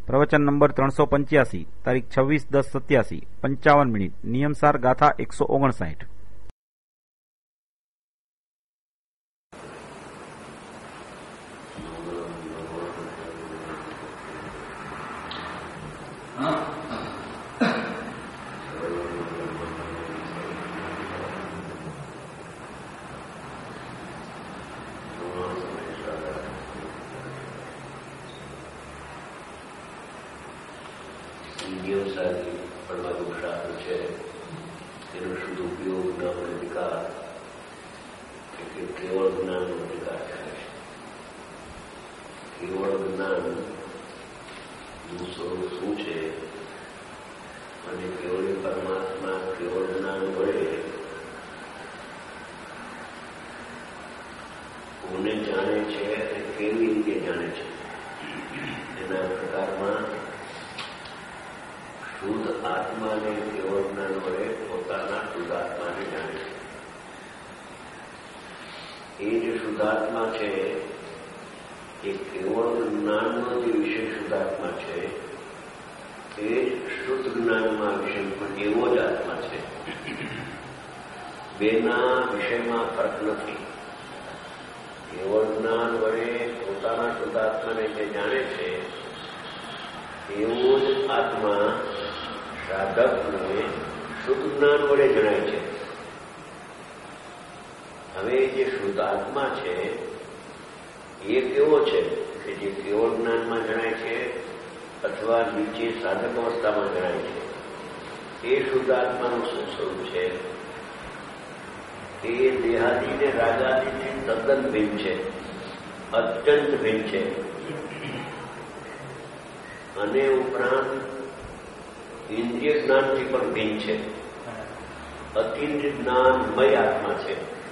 પ્રવચન નંબર 385, તારીખ 26/10/87, 55 મિનિટ. નિયમસાર ગાથા 159. નિયમસારી પરમાત્મા શાસ્ત્ર છે તેનો શુદ્ધ ઉપયોગ જ્ઞાન અધિકાર એટલે કેવળ જ્ઞાનનો અધિકાર થાય છે. કેવળ જ્ઞાનનું સ્વરૂપ શું છે અને કેવળી પરમાત્મા કેવળ જ્ઞાન વડે કોને જાણે છે અને કેવી રીતે જાણે છે એના પ્રકારમાં શુદ્ધ આત્માને કેવળ જ્ઞાન વડે પોતાના શુદ્ધ આત્માને જાણે છે. એ જે શુદ્ધાત્મા છે એ કેવળ જ્ઞાનનો જે વિષય શુદ્ધાત્મા છે એ શુદ્ધ જ્ઞાનમાં વિષય પણ એવો જ આત્મા છે. બેના વિષયમાં ફરક નથી. કેવળ જ્ઞાન વડે પોતાના શુદ્ધાત્માને જે જાણે છે એવો જ આત્મા સાધકને શુદ્ધ જ્ઞાન વડે જણાય છે. હવે જે શુદ્ધ આત્મા છે એ કેવો છે કે જે કેવળ જ્ઞાનમાં જણાય છે અથવા નીચે સાધક અવસ્થામાં જણાય છે. એ શુદ્ધ આત્માનું શું સ્વરૂપ છે? એ દેહાદીને રાગાદીથી તદ્દન ભિન્ન છે, અત્યંત ભિન્ન છે. અને ઉપરાંત ઇન્દ્રિય જ્ઞાનથી પણ ભિન્ન છે. અતિન્દ્રિય જ્ઞાનમય આત્મા છે.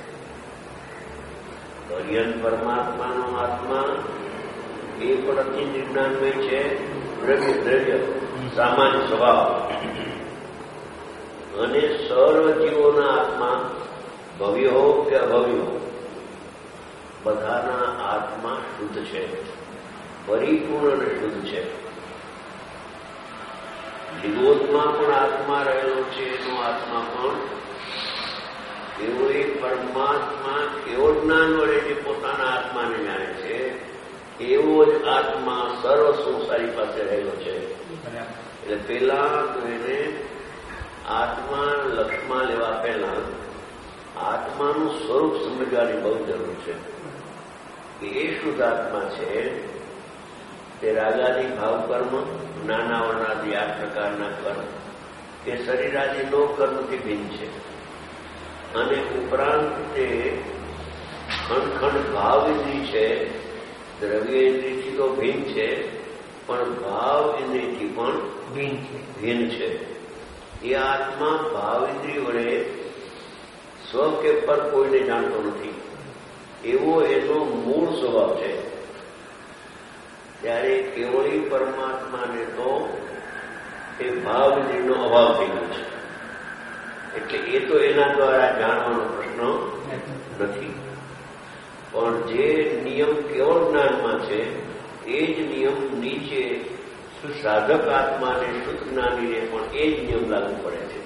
અરિયન પરમાત્માનો આત્મા એ પણ અતિન્દ્રિય જ્ઞાનમય છે. દ્રવ્ય સામાન્ય સ્વભાવ અને સર્વ જીવોના આત્મા ભવ્ય હો કે અભવ્ય હો બધાના આત્મા શુદ્ધ છે, પરિપૂર્ણ અને શુદ્ધ છે. નિરોધમાં પણ આત્મા રહેલો છે. એનો આત્મા પણ એવો એક પરમાત્મા કેવળ જ્ઞાન વડે જે પોતાના આત્માને જાણે છે એવો જ આત્મા સર્વ સંસારી પાસે રહેલો છે. એટલે પેલા તો એને આત્મા લક્ષમાં લેવા પહેલા આત્માનું સ્વરૂપ સમજવાની બહુ જરૂર છે. એ શુદ્ધ આત્મા છે તે રાગાદી ભાવ કર્મ, નાના વર્ણાદી 8 પ્રકારના કર્મ એ શરીરાદી નો કર્મથી ભિન્ન છે. અને ઉપરાંત તે ખંડ ભાવ ઇન્દ્રિય છે. દ્રવ્ય ઇન્દ્રિયથી તો ભિન્ન છે પણ ભાવ ઇન્દ્રિયથી પણ ભિન્ન છે. એ આત્મા ભાવ ઇન્દ્રિય વડે સ્વ કે પર કોઈને જાણતો નથી એવો એનો મૂળ સ્વભાવ છે. ત્યારે કેવળી પરમાત્માને તો એ ભાવ ઇન્દ્રિયનો અભાવ થઈ ગયો છે. એટલે એ તો એના દ્વારા જાણવાનો પ્રશ્ન નથી. પણ જે નિયમ કેવળ જ્ઞાનમાં છે એ જ નિયમ નીચે સાધક આત્માને શુદ્ધ જ્ઞાનીને પણ એ જ નિયમ લાગુ પડે છે.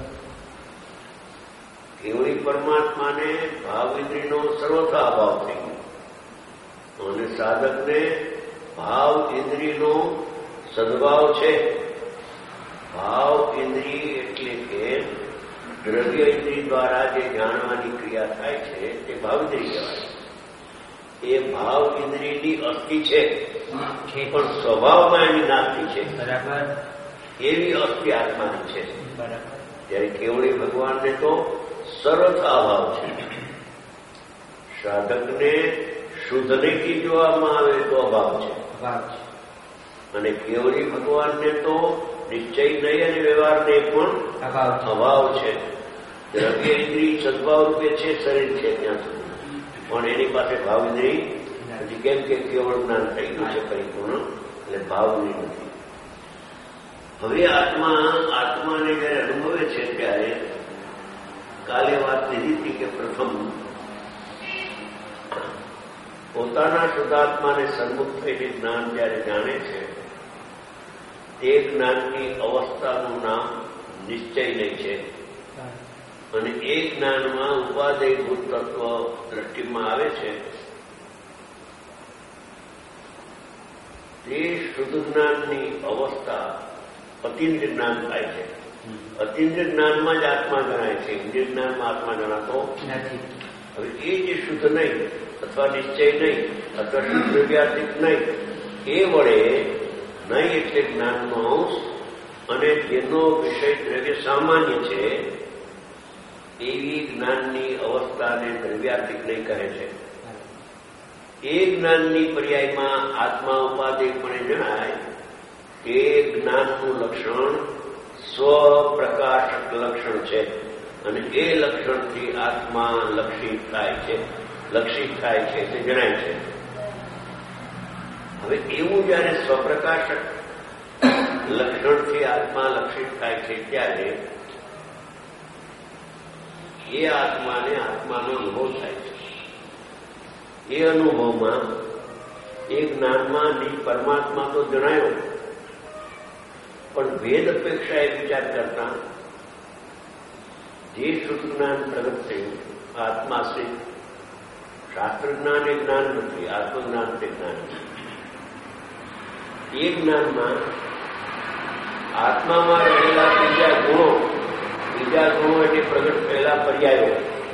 કેવળી પરમાત્માને ભાવ ઇન્દ્રિયનો સર્વથા અભાવ થઈ ગયો અને સાધકને ભાવ ઇન્દ્રિયનો સદભાવ છે. ભાવ ઇન્દ્રિય એટલે કે દ્રવ્ય ઇન્દ્રિય દ્વારા જે જાણવાની ક્રિયા થાય છે તે ભાવ ઇન્દ્રિય કહેવાય. એ ભાવ ઇન્દ્રિયની અસ્થિ છે પણ સ્વભાવમાં એની નાસ્તિ છે. એવી અસ્થિ આત્માની છે. ત્યારે કેવળી ભગવાનને તો સર્વથા અભાવ છે. સાધકને શુદ્ધનીથી જોવામાં આવે તો અભાવ છે. અને કેવળી ભગવાનને તો નિશ્ચય નહીં અને વ્યવહારને પણ અભાવ છે. દ્રવ્ય ઇન્દ્રિય સદભાવ રૂપે છે, શરીર છે ત્યાં સુધી પણ એની પાસે ભાવ ઇન્દ્રિય નથી. કેમ કે કેવળ જ્ઞાન થઈ ગયું છે પરિપૂર્ણ, એટલે ભાવ ઇન્દ્રિય નથી. હવે આત્માને જયારે અનુભવે છે ત્યારે કાલે વાત લીધી હતી કે પ્રથમ પોતાના શુદ્ધાત્માને સન્મુખ થઈને જ્ઞાન જયારે જાણે છે તે જ્ઞાનની અવસ્થાનું નામ નિશ્ચય નહીં છે. અને એ જ્ઞાનમાં ઉપાદેયભૂત તત્વ દ્રષ્ટિમાં આવે છે તે શુદ્ધ જ્ઞાનની અવસ્થા અતિન્દ્રિય જ્ઞાન થાય છે. અતિન્દ્રિય જ્ઞાનમાં જ આત્મા ગણાય છે, ઇન્દ્રિય જ્ઞાનમાં આત્મા ગણાતો નથી. હવે એ જે શુદ્ધ નહીં અથવા નિશ્ચય નહીં અથવા શુદ્ધ દ્રવ્યાતીત નહીં એ વડે નહીં એટલે જ્ઞાનનો અંશ અને જેનો વિષય દ્રવ્ય સામાન્ય છે એવી જ્ઞાનની અવસ્થાને દ્રવ્યાતીત નહીં કહે છે. એ જ્ઞાનની પર્યાયમાં આત્મા ઉપાદેયપણે જણાય તે જ્ઞાનનું લક્ષણ સ્વપ્રકાશક લક્ષણ છે અને એ લક્ષણથી આત્મા લક્ષિત થાય છે તે જણાય છે. હવે એવું જયારે સ્વપ્રકાશક લક્ષણથી આત્મા લક્ષિત થાય છે ત્યારે એ આત્માને આત્માનો અનુભવ થાય છે. એ અનુભવમાં એ જ્ઞાનમાં પરમાત્મા તો જણાયો પણ ભેદ અપેક્ષાએ વિચાર કરતા જે શુદ્ધ જ્ઞાન પ્રગટ થયું આત્માશ્રિત શાસ્ત્ર જ્ઞાન એ જ્ઞાન નથી, આત્મજ્ઞાન તે જ્ઞાન નથી. એ જ્ઞાનમાં આત્મામાં રહેલા બીજા ગુણો એટલે પ્રગટ થયેલા પર્યાયો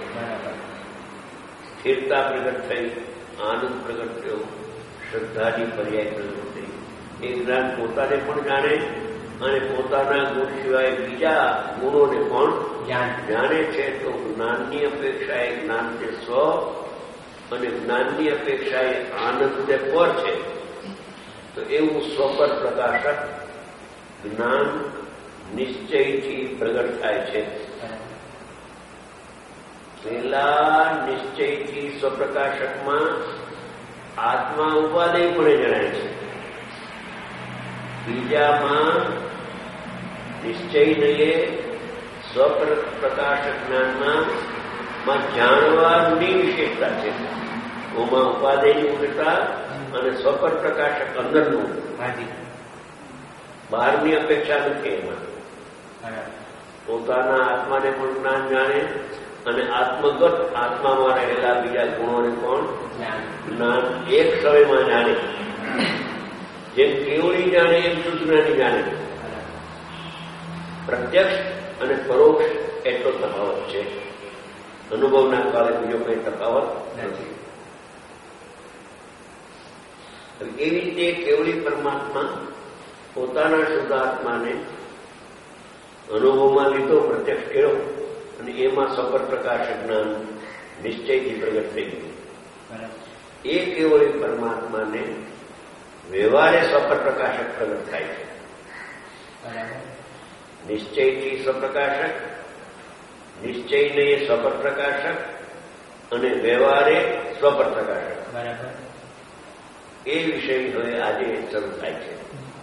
સ્થિરતા પ્રગટ થઈ, આનંદ પ્રગટ થયો, શ્રદ્ધાની પર્યાય પ્રગટ થઈ. એ જ્ઞાન પોતાને પણ જાણે અને પોતાના ગુણ સિવાય બીજા ગુણોને પણ જાણે છે. તો જ્ઞાનની અપેક્ષાએ જ્ઞાન તે સ્વ અને જ્ઞાનની અપેક્ષાએ આનંદ તે પર છે. તો એવું સ્વપર પ્રકાશક જ્ઞાન નિશ્ચયથી પ્રગટ થાય છે. પહેલા નિશ્ચયથી સ્વપ્રકાશકમાં આત્મા ઉપાદેયપણે જણાય છે. બીજામાં નિશ્ચય નહીં સ્વપ્રકાશક જ્ઞાનમાં જાણવાની વિશેષતા છે. ઓમાં ઉપાદેયની મૂળતા અને સ્વપર પ્રકાશક અંદરનું બહારની અપેક્ષા નથી. એમાં પોતાના આત્માને પણ જ્ઞાન જાણે અને આત્મગત આત્મામાં રહેલા બીજા ગુણોને પણ જ્ઞાન એક સમયમાં જાણે. જેમ કેવળી જાણે એમ શુદ્ધ જ્ઞાની જાણે. પ્રત્યક્ષ અને પરોક્ષ એટલો તફાવત છે. અનુભવના કાળે બીજો કઈ તફાવત નથી. એવી રીતે કેવળી પરમાત્મા પોતાના શુદ્ધ આત્માને અનુભવમાં લીધો, પ્રત્યક્ષ કર્યો અને એમાં સફર પ્રકાશ જ્ઞાન નિશ્ચયથી પ્રગટ થઈ ગયું. એ કેવળી પરમાત્માને વ્યવહારે સફર પ્રકાશક પ્રગટ થાય છે. નિશ્ચયથી સ્વપ્રકાશક, નિશ્ચયને એ સફર પ્રકાશક અને વ્યવહારે સ્વપર પ્રકાશક. એ વિષય હવે આજે શરૂ થાય છે.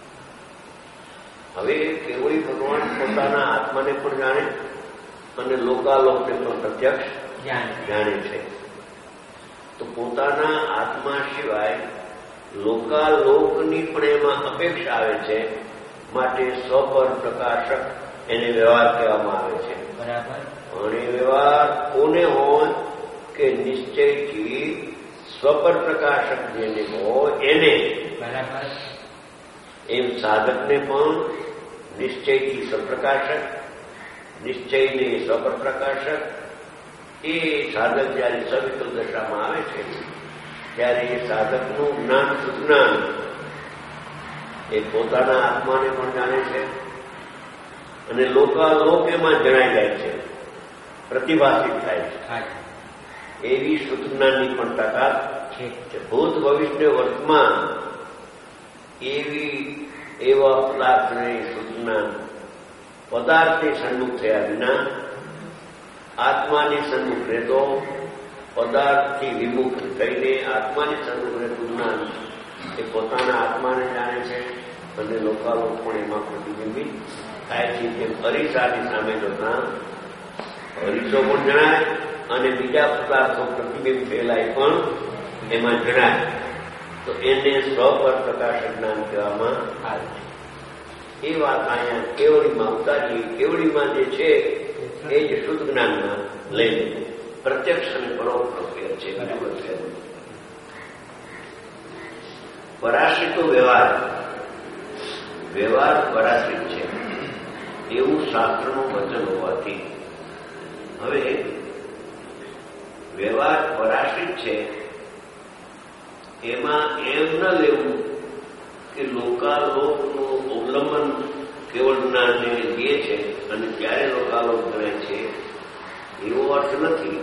હવે કેવળી ભગવાન પોતાના આત્માને પણ જાણે અને લોકાલોકને પણ પ્રત્યક્ષ જાણે છે. તો પોતાના આત્મા સિવાય લોકાલોકની પણ એમાં અપેક્ષા આવે છે. માટે સ્વપર પ્રકાશક એને વ્યવહાર કહેવામાં આવે છે. અને વ્યવહાર કોને હોય કે નિશ્ચયથી સ્વપર પ્રકાશક જેને હોય એને. એમ સાધકને પણ નિશ્ચયથી સ્વપ્રકાશક, નિશ્ચયને સ્વપર પ્રકાશક. એ સાધક જયારે સવિકલ દશામાં આવે છે ત્યારે એ સાધકનું જ્ઞાન સુજ્ઞાન એ પોતાના આત્માને પણ જાણે છે અને લોકાલોક એમાં જણાઈ જાય છે, પ્રતિભાષિત થાય છે. એવી શુદ્ધ જ્ઞાનની પણ તાકાત છે. ભૂત ભવિષ્ય વર્તમાન એવા પદાર્થને શુદ્ધ જ્ઞાન પદાર્થને સન્મુખ થયા વિના આત્માની સન્મુખ રહેતો, પદાર્થથી વિમુખ થઈને આત્માની સન્મુખ રહેતું જ્ઞાન એ પોતાના આત્માને જાણે છે અને લોકાલોક પણ એમાં પ્રતિબિંબિત થાય છે. જેમ અરીસાની સામે જોતા અરીસો પણ જણાય અને બીજા પદાર્થો પ્રતિબિંબ થયેલા એ પણ એમાં જણાય. તો એને સ્વપર પ્રકાશક જ્ઞાન કહેવામાં આવે છે. એ વાત અહીંયા કેવડીમાં ઉતારીએ. કેવડીમાં જે છે એ જ શુદ્ધ જ્ઞાનમાં લઈ લીધું. પ્રત્યક્ષ અને પરોક્ષ ફેર છે. પરાશ્રિતો વ્યવહાર પરાશ્રિત છે એવું શાસ્ત્રનું વચન હોવાથી હવે વ્યવહાર પરાશ્રિત છે એમાં એમ ન લેવું કે લોકાલોકનું અવલંબન કેવળ જ્ઞાનને લે છે અને ત્યારે લોકાલોક ગણાય છે એવો અર્થ નથી.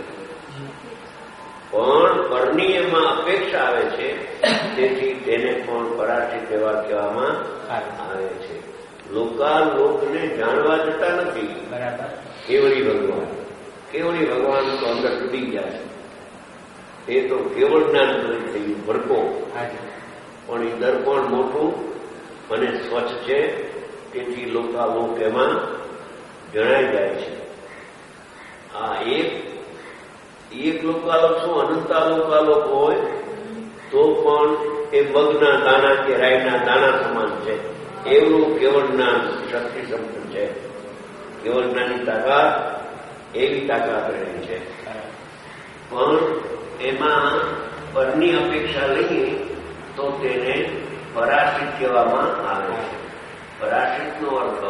પણ પરની એમાં અપેક્ષા આવે છે, તેથી તેને પણ પરાશ્રિત વ્યવહાર કહેવામાં આવે છે. લોકાલોકને જાણવા જતા નથી. કેવળી ભગવાન તો અંદર ડૂબી ગયા છે. એ તો કેવળ જ્ઞાન થયું ભરકો, પણ એ દર્પણ મોટું અને સ્વચ્છ છે, તેથી લોકાલોક એમાં જણાઈ જાય છે. આ એક લોકાલોક શું અનંતા લોકાલોક હોય તો પણ એ મગના દાણા કે રાયના દાણા સમાન છે. એવું કેવળ જ્ઞાન શક્તિ સંપન્ન છે. કેવળ જ્ઞાનની તાકાત એવી તાકાત રહેલી છે. પણ એમાં પરની અપેક્ષા લઈએ તો તેને પરાશ્રિત કહેવામાં આવે છે. પરાશ્રિતનો અર્થ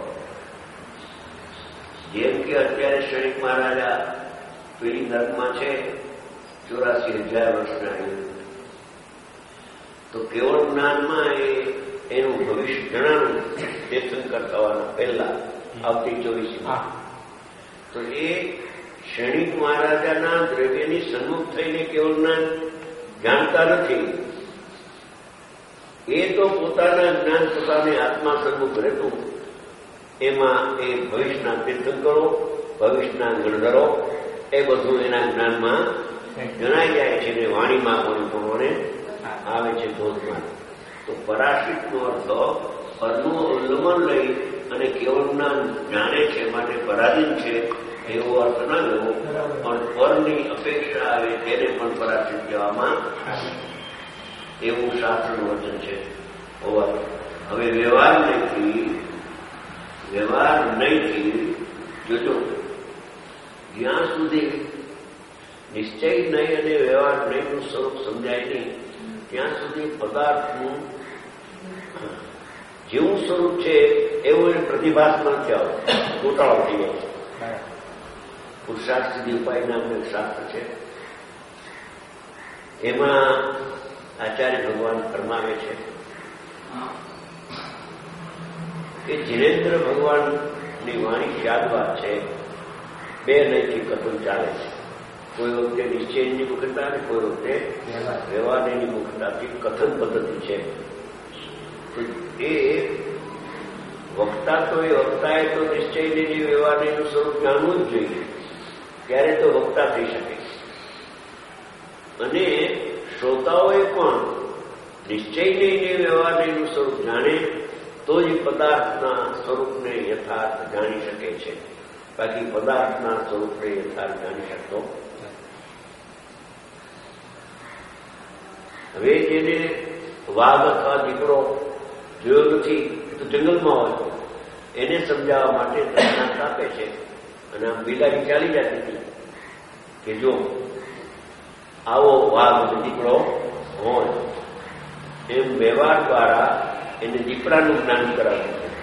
જેમ કે અત્યારે શ્રેણીક મહારાજા પેલી નર્કમાં છે 84,000 વર્ષના યુદ્ધ, તો કેવળ જ્ઞાનમાં એનું ભવિષ્ય જણાનું તીર્થંકર થવાના પહેલા આવતી 24માં, તો એ શ્રેણીક મહારાજાના દ્રવ્યની સન્મુખ થઈને કેવળ જ્ઞાન જાણતા નથી. એ તો પોતાના જ્ઞાન પોતાને આત્મા સન્મુખ રહેતું, એમાં એ ભવિષ્યના તીર્થંકરો, ભવિષ્યના ગણધરો એ બધું એના જ્ઞાનમાં જણાઈ જાય છે ને વાણીમાં પણ પ્રમાણે આવે છે ધોધમાં. તો પરાશ્રિતનો અર્થ પરનું અવલંબન લઈ અને કેવળ જ્ઞાન જાણે છે માટે પરાધીન છે એવો અર્થ ન લેવો, પણ પરની અપેક્ષા આવે તેને પણ પરાશ્રિત કહેવામાં એવું શાસ્ત્રનું વચન છે. હવે વ્યવહાર નહીંથી જોજો, જ્યાં સુધી નિશ્ચય નહીં અને વ્યવહાર નહીંનું સ્વરૂપ સમજાય નહીં ત્યાં સુધી પદાર્થનું જેવું સ્વરૂપ છે એવું એને પ્રતિભાસ ન થયો, ગોટાળો થઈ ગયો. પુરુષાર્થ સિદ્ધિ ઉપાય નામનું એક શાસ્ત્ર છે, એમાં આચાર્ય ભગવાન ફરમાવે છે કે જીનેન્દ્ર ભગવાનની વાણી યાદ વાત છે. બે નૈતિક કથન ચાલે છે. કોઈ વખતે નિશ્ચયની મુખતા અને કોઈ વખતે વ્યવહારની મુખતાથી કથન પદ્ધતિ છે. એ વક્તા તો વક્તાએ તો નિશ્ચયની વ્યવહારનું સ્વરૂપ જાણવું જ જોઈએ, ત્યારે તો વક્તા થઈ શકે. અને શ્રોતાઓએ પણ નિશ્ચયની વ્યવહારનું સ્વરૂપ જાણે તો જ પદાર્થના સ્વરૂપને યથાર્થ જાણી શકે છે. બાકી પદાર્થના સ્વરૂપને યથાર્થ જાણી શકતો. હવે જેને વાઘ અથવા દીકરો જોયો નથી તો જંગલમાં હોય, એને સમજાવવા માટે દ્રષ્ટાંત આપે છે. અને આમ બિલાડી ચાલી જતી હતી કે જો આવો વાઘ દીકરો હોય, એમ વ્યવહાર દ્વારા એને દીપડાનું જ્ઞાન કરાવ્યું છે.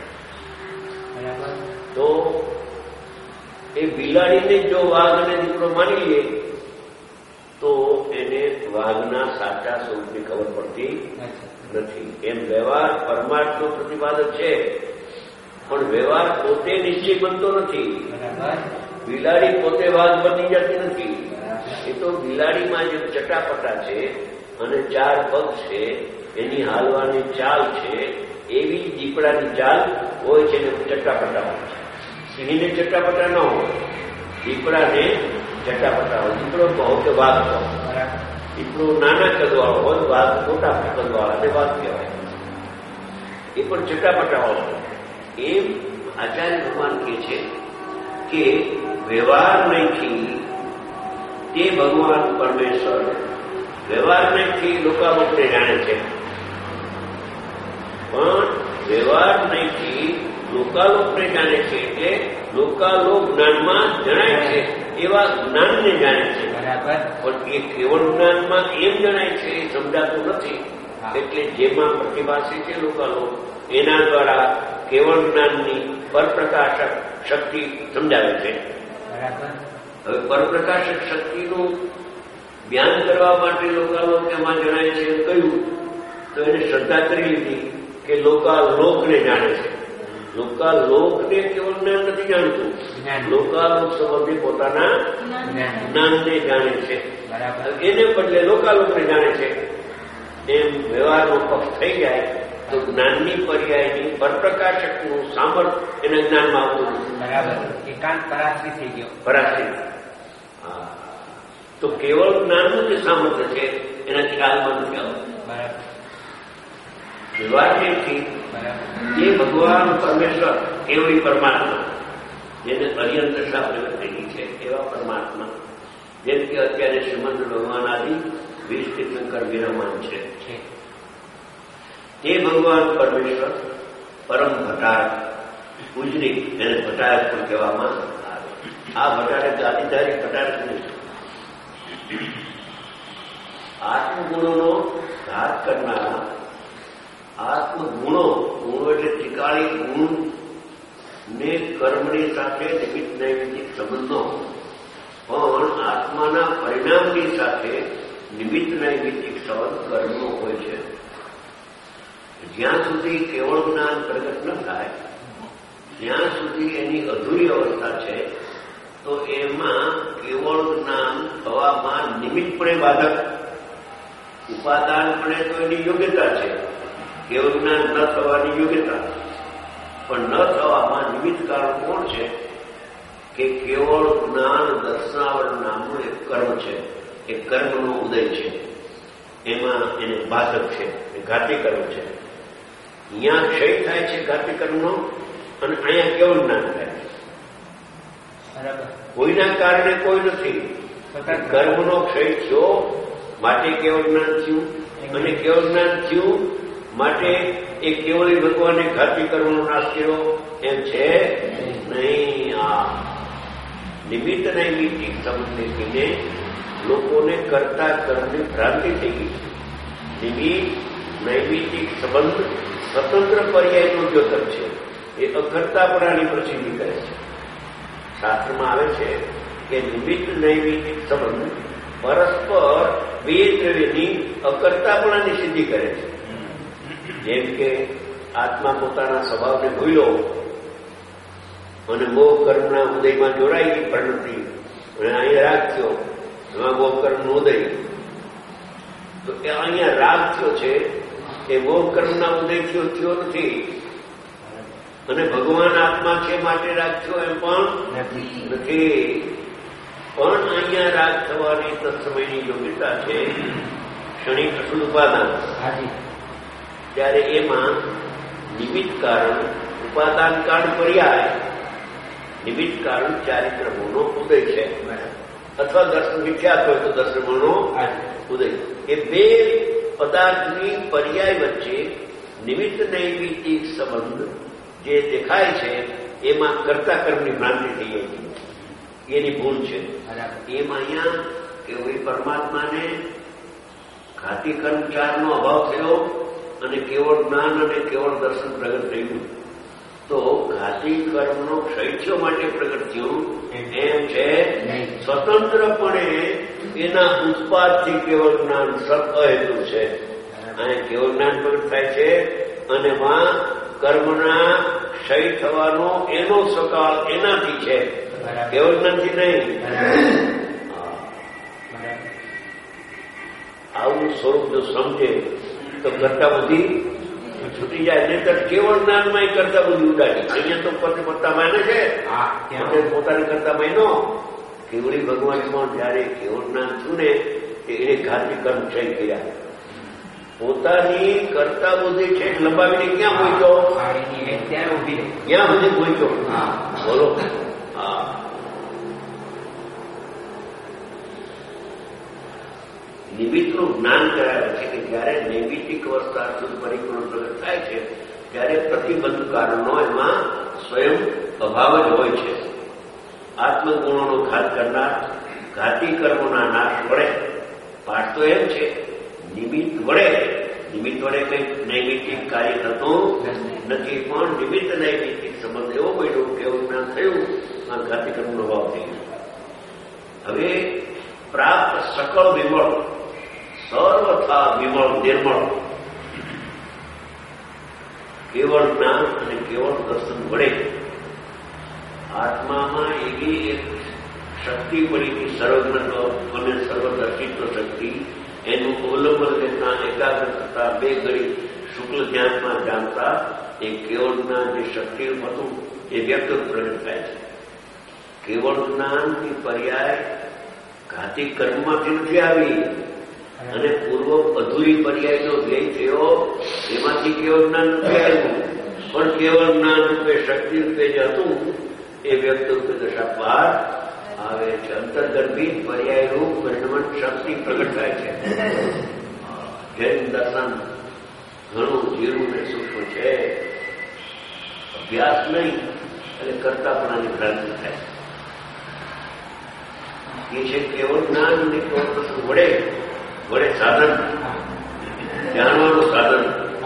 તો એ બિલાડીને જો વાઘ અને દીકરો માની લે તો એને વાઘના સાચા સ્વરૂપની ખબર પડતી નથી. એમ વ્યવહાર પરમાર્થનો પ્રતિપાદક છે, પણ વ્યવહાર પોતે નિશ્ચય બનતો નથી. બિલાડી પોતે વાઘ બની જતી નથી. એ તો બિલાડીમાં જે ચટાપટા છે અને 4 પગ છે, એની હાલવાની ચાલ છે, એવી દીપડાની ચાલ હોય છે ને ચટાપટા હોય છે. સિંહને ચટાપટા ન હોય, દીપડાને ચટાપટા હોય. દીપડો કહો કે વાઘ કહો. દીપડો નાના કદવાળો હોય, વાઘ મોટા કદવાળા ને વાઘ કહેવાય. એ પણ ચટાપટા હોય. એમ આચાર્ય ભગવાન કહે છે કે વ્યવહાર નહીંથી તે ભગવાન પરમેશ્વર વ્યવહાર નહીંથી લોકાલોકને જાણે છે, પણ વ્યવહાર નહીંથી લોકાલોકને જાણે છે એટલે લોકાલોક જ્ઞાનમાં જણાય છે એવા જ્ઞાનને જાણે છે. પણ એ કેવળ જ્ઞાનમાં એમ જણાય છે એ સમજાતું નથી. એટલે જેમાં પ્રતિભાસી છે લોકાલોક એના દ્વારા કેવળ જ્ઞાનની પરપ્રકાશક શક્તિ સમજાવે છે. હવે પરપ્રકાશક શક્તિનું ધ્યાન કરવા માટે લોકાલોક એમાં જણાય છે એમ કહ્યું તો એને શ્રદ્ધા કરી લીધી કે લોકાલોકને જાણે છે. લોકાલોકને કેવળ જ્ઞાન નથી જાણતું, લોકાલોક સંબંધી પોતાના જ્ઞાનને જાણે છે. એને બદલે લોકાલોકને જાણે છે. એમ વ્યવહારનો પક્ષ થઈ જાય તો જ્ઞાનની પર્યાયની પરપ્રકાશકનું સામર્થ્ય એના જ્ઞાનમાં આવતું નથી. એકાંત પરાશ્રી થઈ ગયો. પરાશ્રી. તો કેવળ જ્ઞાનનું જે સામર્થ્ય છે એના ખ્યાલમાં નથી આવતું. વ્યવહારથી એ ભગવાન પરમેશ્વર કેવળી પરમાત્મા જેને અર્યંતશા પ્રગટ થઈ છે એવા પરમાત્મા, જેમ કે અત્યારે શ્રીમંત ભગવાન આદિ વીર તીર્થંકર વિરામાન છે તે ભગવાન પરમેશ્વર પરમ ભટારક પૂજનીક, એને ભટારક પણ કહેવામાં આવે. આ ભટારક ગાદીધારી ભટારક નહીં. આત્મગુણોનો ઘાત કરનારા, આત્મગુણો એટલે ટીકાળી ગુણ ને કર્મની સાથે નિમિત્ત નૈમિત્તિક સંબંધો, પણ આત્માના પરિણામની સાથે નિમિત્ત નૈમિત્તિક સંબંધ કર્મનો હોય છે. જ્યાં સુધી કેવળ જ્ઞાન પ્રગટ ન થાય ત્યાં સુધી એની અધૂરી અવસ્થા છે. તો એમાં કેવળ જ્ઞાન થવામાં નિમિત્તપણે બાધક, ઉપાદાનપણે તો એની યોગ્યતા છે. કેવળ જ્ઞાન ન થવાની યોગ્યતા, પણ ન થવામાં નિમિત્ત કારણ કોણ છે કે કેવળ જ્ઞાન દર્શનાવરણ નામનું એક કર્મ છે. એ કર્મનો ઉદય છે, એમાં એને બાધક છે, એ ઘાતી કર્મ છે. અહીંયા ક્ષય થાય છે ઘાતી કર્મનો, અને અહીંયા કેવળ જ્ઞાન થાય છે. કોઈના કારણે કોઈ નથી. કર્મનો ક્ષય થયો માટે કેવળ જ્ઞાન થયું, અને કેવળ જ્ઞાન થયું માટે એ કેવળી ભગવાને ઘાતી કર્મનો નાશ કર્યો એમ છે નહીં. આ નિમિત્ત નૈમિત્તિક સંબંધને લોકોને કરતા કર્મની ભ્રાંતિ થઈ ગઈ. નિમિત્ત નૈમિત્તિક સંબંધ સ્વતંત્ર પર્યાયનો દ્યોતક છે. એ અકર્તાપણાની પ્રસિદ્ધિ કરે છે. શાસ્ત્રમાં આવે છે કે નિમિત્ત નૈમિત્તિક સંબંધ પરસ્પર બે દ્રવ્યની અકર્તાપણાની સિદ્ધિ કરે છે. જેમ કે આત્મા પોતાના સ્વભાવને ભૂલ્યો અને મોહ કર્મના ઉદયમાં જોડાઈ ગઈ પ્રવૃત્તિ, અને અહીંયા રાગ થયો, એમાં મોહ કર્મનો ઉદય. તો એ અહીંયા રાગ થયો છે એ મોહ કર્મના ઉદય થયો નથી. અને ભગવાન આત્મા છે માટે રાગ થયો એમ પણ નથી. પણ અહીંયા રાગ થવાની તત્સમયની યોગ્યતા છે ક્ષણિક અશુદ્ધ ઉપાદાન. ત્યારે એમાં નિમિત્ત કારણ, ઉપાદાન કારણ પર્યાય, નિમિત્ત કારણ ચારિત્ર ગુણનો ઉદય છે, અથવા દર્શન વિખ્યાત હોય તો દર્શન ગુણનો ઉદય. એ બે પદાર્થની પર્યાય વચ્ચે નિમિત્ત નૈમિત્તિક સંબંધ જે દેખાય છે એમાં કર્તા કર્મની ભ્રાંતિ થઈ જાય છે, એની ભૂલ છે. એમાં અહીંયા કેવળી પરમાત્માને ઘાતી કર્મ ચારનો અભાવ થયો અને કેવળ જ્ઞાન અને કેવળ દર્શન પ્રગટ થયું. તો ઘાતી કર્મનો ક્ષય થયો માટે પ્રગટ થયું એમ છે. સ્વતંત્રપણે એના ઉત્પાદથી કેવળ જ્ઞાન સત અહેતુ છે. અહીંયા કેવળ જ્ઞાન પ્રગટ થાય છે અને માં કર્મના ક્ષય થવાનો એનો સકાળ એનાથી છે, કેવળ જ્ઞાનથી નહીં. આવું સ્વરૂપ જો સમજે તો કરતા બુદ્ધિ છૂટી જાય. નહીતર કેવળ જ્ઞાનમાં કરતા બુદ્ધિ ઉડાડી. અહીંયા તો પોતા માને છે, પોતાની કરતા માનો. કેવળી ભગવાનમાં જયારે કેવળ જ્ઞાન થયું ને એને ઘાતી કર્મ ક્ષય કર્યા. પોતાની કરતા બુદ્ધિ છે લંબાવીને ક્યાં પહોંચ્યો? ક્યાં સુધી પહોંચ્યો? બોલો. હા, નિમિત્તનું જ્ઞાન કરાવે છે કે જયારે નૈમિત્તિક અવસ્થા શુદ્ધ પરિપૂર્ણ પ્રગટ થાય છે ત્યારે પ્રતિબંધ કારણનો એમાં સ્વયં અભાવ જ હોય છે. આત્મગુણોનો ઘાત કરનાર ઘાતી કર્મોના નાશ વડે પાઠ તો એમ છે નિમિત્ત વડે કંઈક નૈમિતિક કાર્ય થતું નથી, પણ નિમિત્ત નૈમિતિક સંબંધ એવો બન્યો કે એવું જ્ઞાન થયું આ ઘાતી કર્મનો ભાવ થઈ ગયો. હવે પ્રાપ્ત સકળ વિમળ સર્વથા વિમળ નિર્મળ કેવળ જ્ઞાન અને કેવળ દર્શન વડે આત્મામાં એવી એક શક્તિ પડી હતી, સર્વજ્ઞત્વ અને સર્વદર્શિત્વ શક્તિ. એનું અવલંબન લેતા એકાગ્રતા બે ઘડી શુક્લ ધ્યાનમાં જાણતા એ કેવળ જ્ઞાન જે શક્તિ હતું એ વ્યક્ત પ્રગટ થાય છે. કેવળ જ્ઞાનથી પર્યાય ઘાતી કર્મમાંથી નથી આવી અને પૂર્વ અધૂરી પર્યાયનો વ્યય થયો એમાંથી કેવળ જ્ઞાન નથી આવ્યું, પણ કેવળ જ્ઞાન રૂપે શક્તિ રૂપે જે હતું એ વ્યક્ત રૂપે દશા પાર આવે છે. અંતર્ગર્ભિત પર્યાયરૂપ પરિણમન શક્તિ પ્રગટ થાય છે. જૈન દર્શન ઘણું જીરું ને સૂક્ષ્મ છે, અભ્યાસ નહીં એટલે કરતાપણાની ભ્રાંતિ થાય. એ છે કેવળ જ્ઞાન અને કેવળ દર્શન વડે સાધન, જાણવાનું સાધન.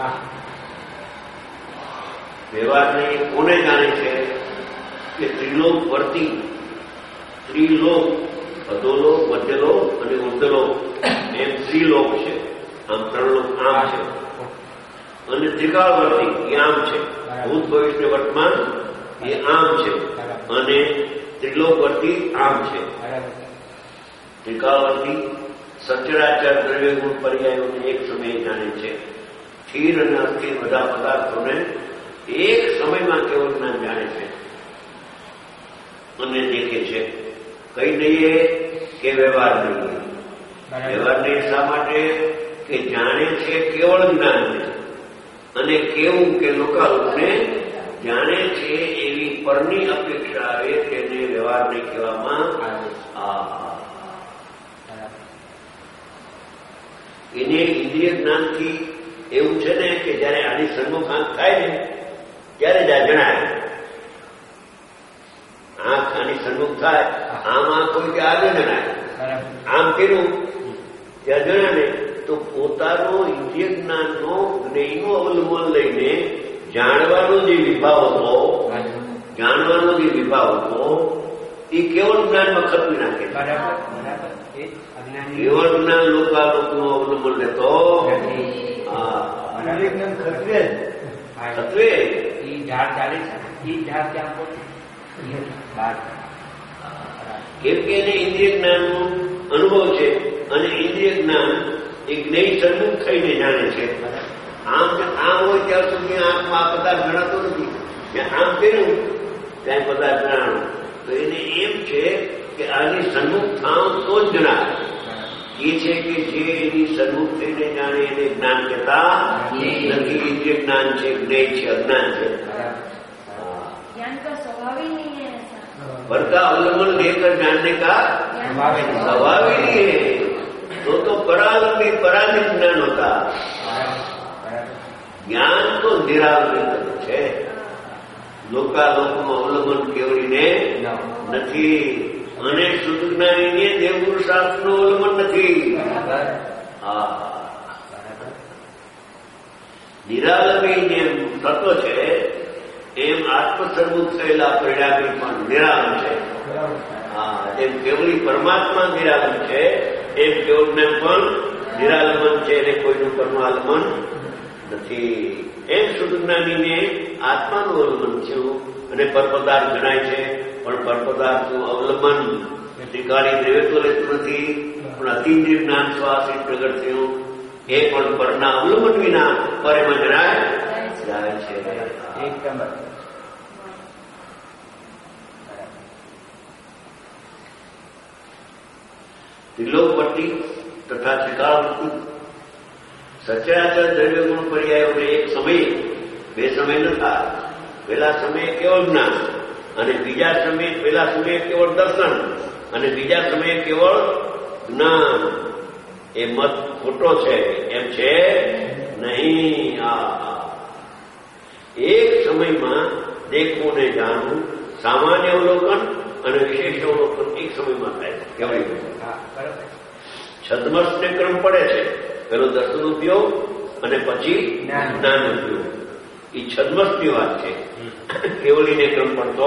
વ્યવહારને કોને જાણે છે કે ત્રિલોક વર્તી, ત્રિલોક અધોલોક, મધ્યલોક અને ઉર્ધલોક એમ ત્રિલોક છે. આમ ત્રણ લોક આમ છે અને ત્રિકાળવર્તી એ આમ છે. ભૂત ભવિષ્ય વર્તમાન એ આમ છે અને ત્રિલોકવર્તી આમ છે. ત્રિકાળવર્તી સચરાચર દ્રવ્ય ગુણ પર્યાયોને એક સમયે જાણે છે. સ્થિર અને અસ્થિર બધા પદાર્થોને એક સમયમાં કેવળ જ્ઞાન જાણે છે અને દેખે છે. કઈ દઈએ કે વ્યવહાર નહીં. વ્યવહાર નહીં શા માટે કે જાણે છે કેવળ જ્ઞાનને, અને કેવું કે લોકાલોકને જાણે છે એવી પરની અપેક્ષા આવે તેને વ્યવહાર નહીં કહેવામાં આવે. એને ઇન્દ્રિય જ્ઞાનથી એવું છે ને કે જયારે આની સન્મુખાંત થાય ને ત્યારે જ આ જણાય. આંખ આની સન્મુખ થાય, આમ આંખ હોય કે આગળ જણાય. આમ કર્યું ત્યાં જણાય ને તો પોતાનો ઇન્દ્રિય જ્ઞાનનો જ્ઞેયનું અવલંબન લઈને જાણવાનો જે વિભાવ હતો એ કેવળ જ્ઞાનમાં ખતમી નાખે. કેવળ જ્ઞાન લોકાલોકનું અવલંબન લેતો ખતવે કેમ કે એને ઇન્દ્રિય જ્ઞાનનો અનુભવ છે અને ઇન્દ્રિય જ્ઞાન એ જ્ઞેય સન્મુખ થઈને જાણે છે. આમ હોય ત્યાં સુધી આંખમાં આ પદાર્થ જણાતો નથી. આમ કર્યું ત્યાં પદાર્થ જણાણો તો એને એમ છે કે આની સન્મુખ થાવ તો જ જણાય. એ છે કે જે એની સન્મુખ થઈને જાણે એને જ્ઞાન કહેતા નથી. ઇન્દ્રિય જ્ઞાન છે, જ્ઞેય છે, અજ્ઞાન છે. वर्ता अवलंबन लेकर जानने का स्वभाव ही नहीं है. तो परालंबी पराजित ज्ञान होता. ज्ञान तो निरालंबित है. लोकालोकનું અવલંબન કેવડીને નથી અને શુદ્ધ જ્ઞાનીને દેવગુરુ શાસ્ત્રનું અવલંબન નથી. નિરાલંબી જેમ તત્વ છે એમ આત્મસર્વભૂત થયેલા પરિણામી પણ નિરાલંબ છે. જેમ કેવલી પરમાત્મા નિરાલંબ છે એમ કેવળને પણ નિરાલંબન છે અને કોઈનું પરમાલંબન નથી. એમ શુદ્ધ જ્ઞાનીને આત્માનું અવલંબન થયું અને પરપદાર્થ જણાય છે, પણ પરપદાર્થનું અવલંબન ત્રિકાળી દ્રવ્ય તો લેતું નથી, પણ અતિન્દ્રિય જ્ઞાન સ્વાશ્રિત પ્રગટ થયું એ પણ પરના અવલંબન વિના પર એમાં જણાય જાય છે. ત્રિલોકવર્તી તથા ત્રિકાળવર્તી સચરાચર દ્રવ્ય ગુણ પર્યાયોને એક સમયે બે સમય ન થાય. પહેલા સમયે કેવળ જ્ઞાન અને બીજા સમયે પહેલા સમયે કેવળ દર્શન અને બીજા સમયે કેવળ જ્ઞાન. એ મત ખોટો છે એમ છે નહીં. એક સમયમાં દેખવું ને જાણવું, સામાન્ય અવલોકન અને વિશેષ અવલોકન એક સમયમાં થાય છે. કેવડી છદ્મસને ક્રમ પડે છે. પેલો દર્શન ઉપયોગ અને પછી જ્ઞાન ઉપયોગ. એ છદ્મસની વાત છે. કેવડીને ક્રમ પડતો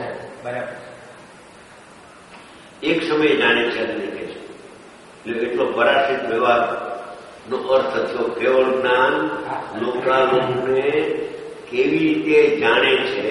એક સમય જાણે છે અને કે છે. એટલો પરાશ્રિત વ્યવહારનો અર્થ થયો. કેવળ જ્ઞાન લોકાલોકને કેવી રીતે જાણે છે,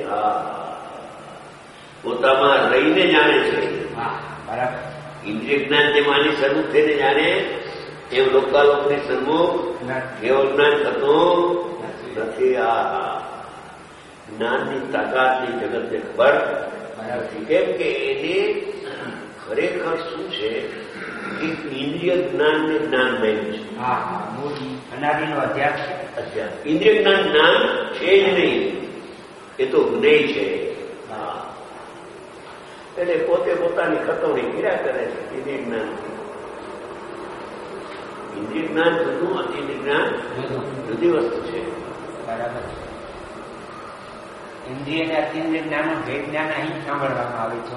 પોતામાં રહીને જાણે છે. ઇન્દ્રિય જ્ઞાન જે માની સન્મુખ થઈને જાણે એમ લોકાલોકની સન્મુખ કેવળ જ્ઞાન થતું નથી. આ જ્ઞાનની તાકાતની જગતને ખબર નથી. કેમ કે એને ખરેખર શું છે કે ઇન્દ્રિય જ્ઞાનને જ્ઞાન બન્યું છે. ઇન્દ્રિય જ્ઞાન છે જ નહીં, એ તો જ્ઞેય છે. એટલે પોતે પોતાની ખતવણી કર્યા કરે છે. ઇન્દ્રિય જ્ઞાન જુદું, અતિન્દ્રિય જ્ઞાન જુદી વસ્તુ છે. બરાબર. ઇન્દ્રિય અને અતિન્દ્રિય જ્ઞાનનો ભેદ જ્ઞાન અહીં સાંભળવામાં આવે છે.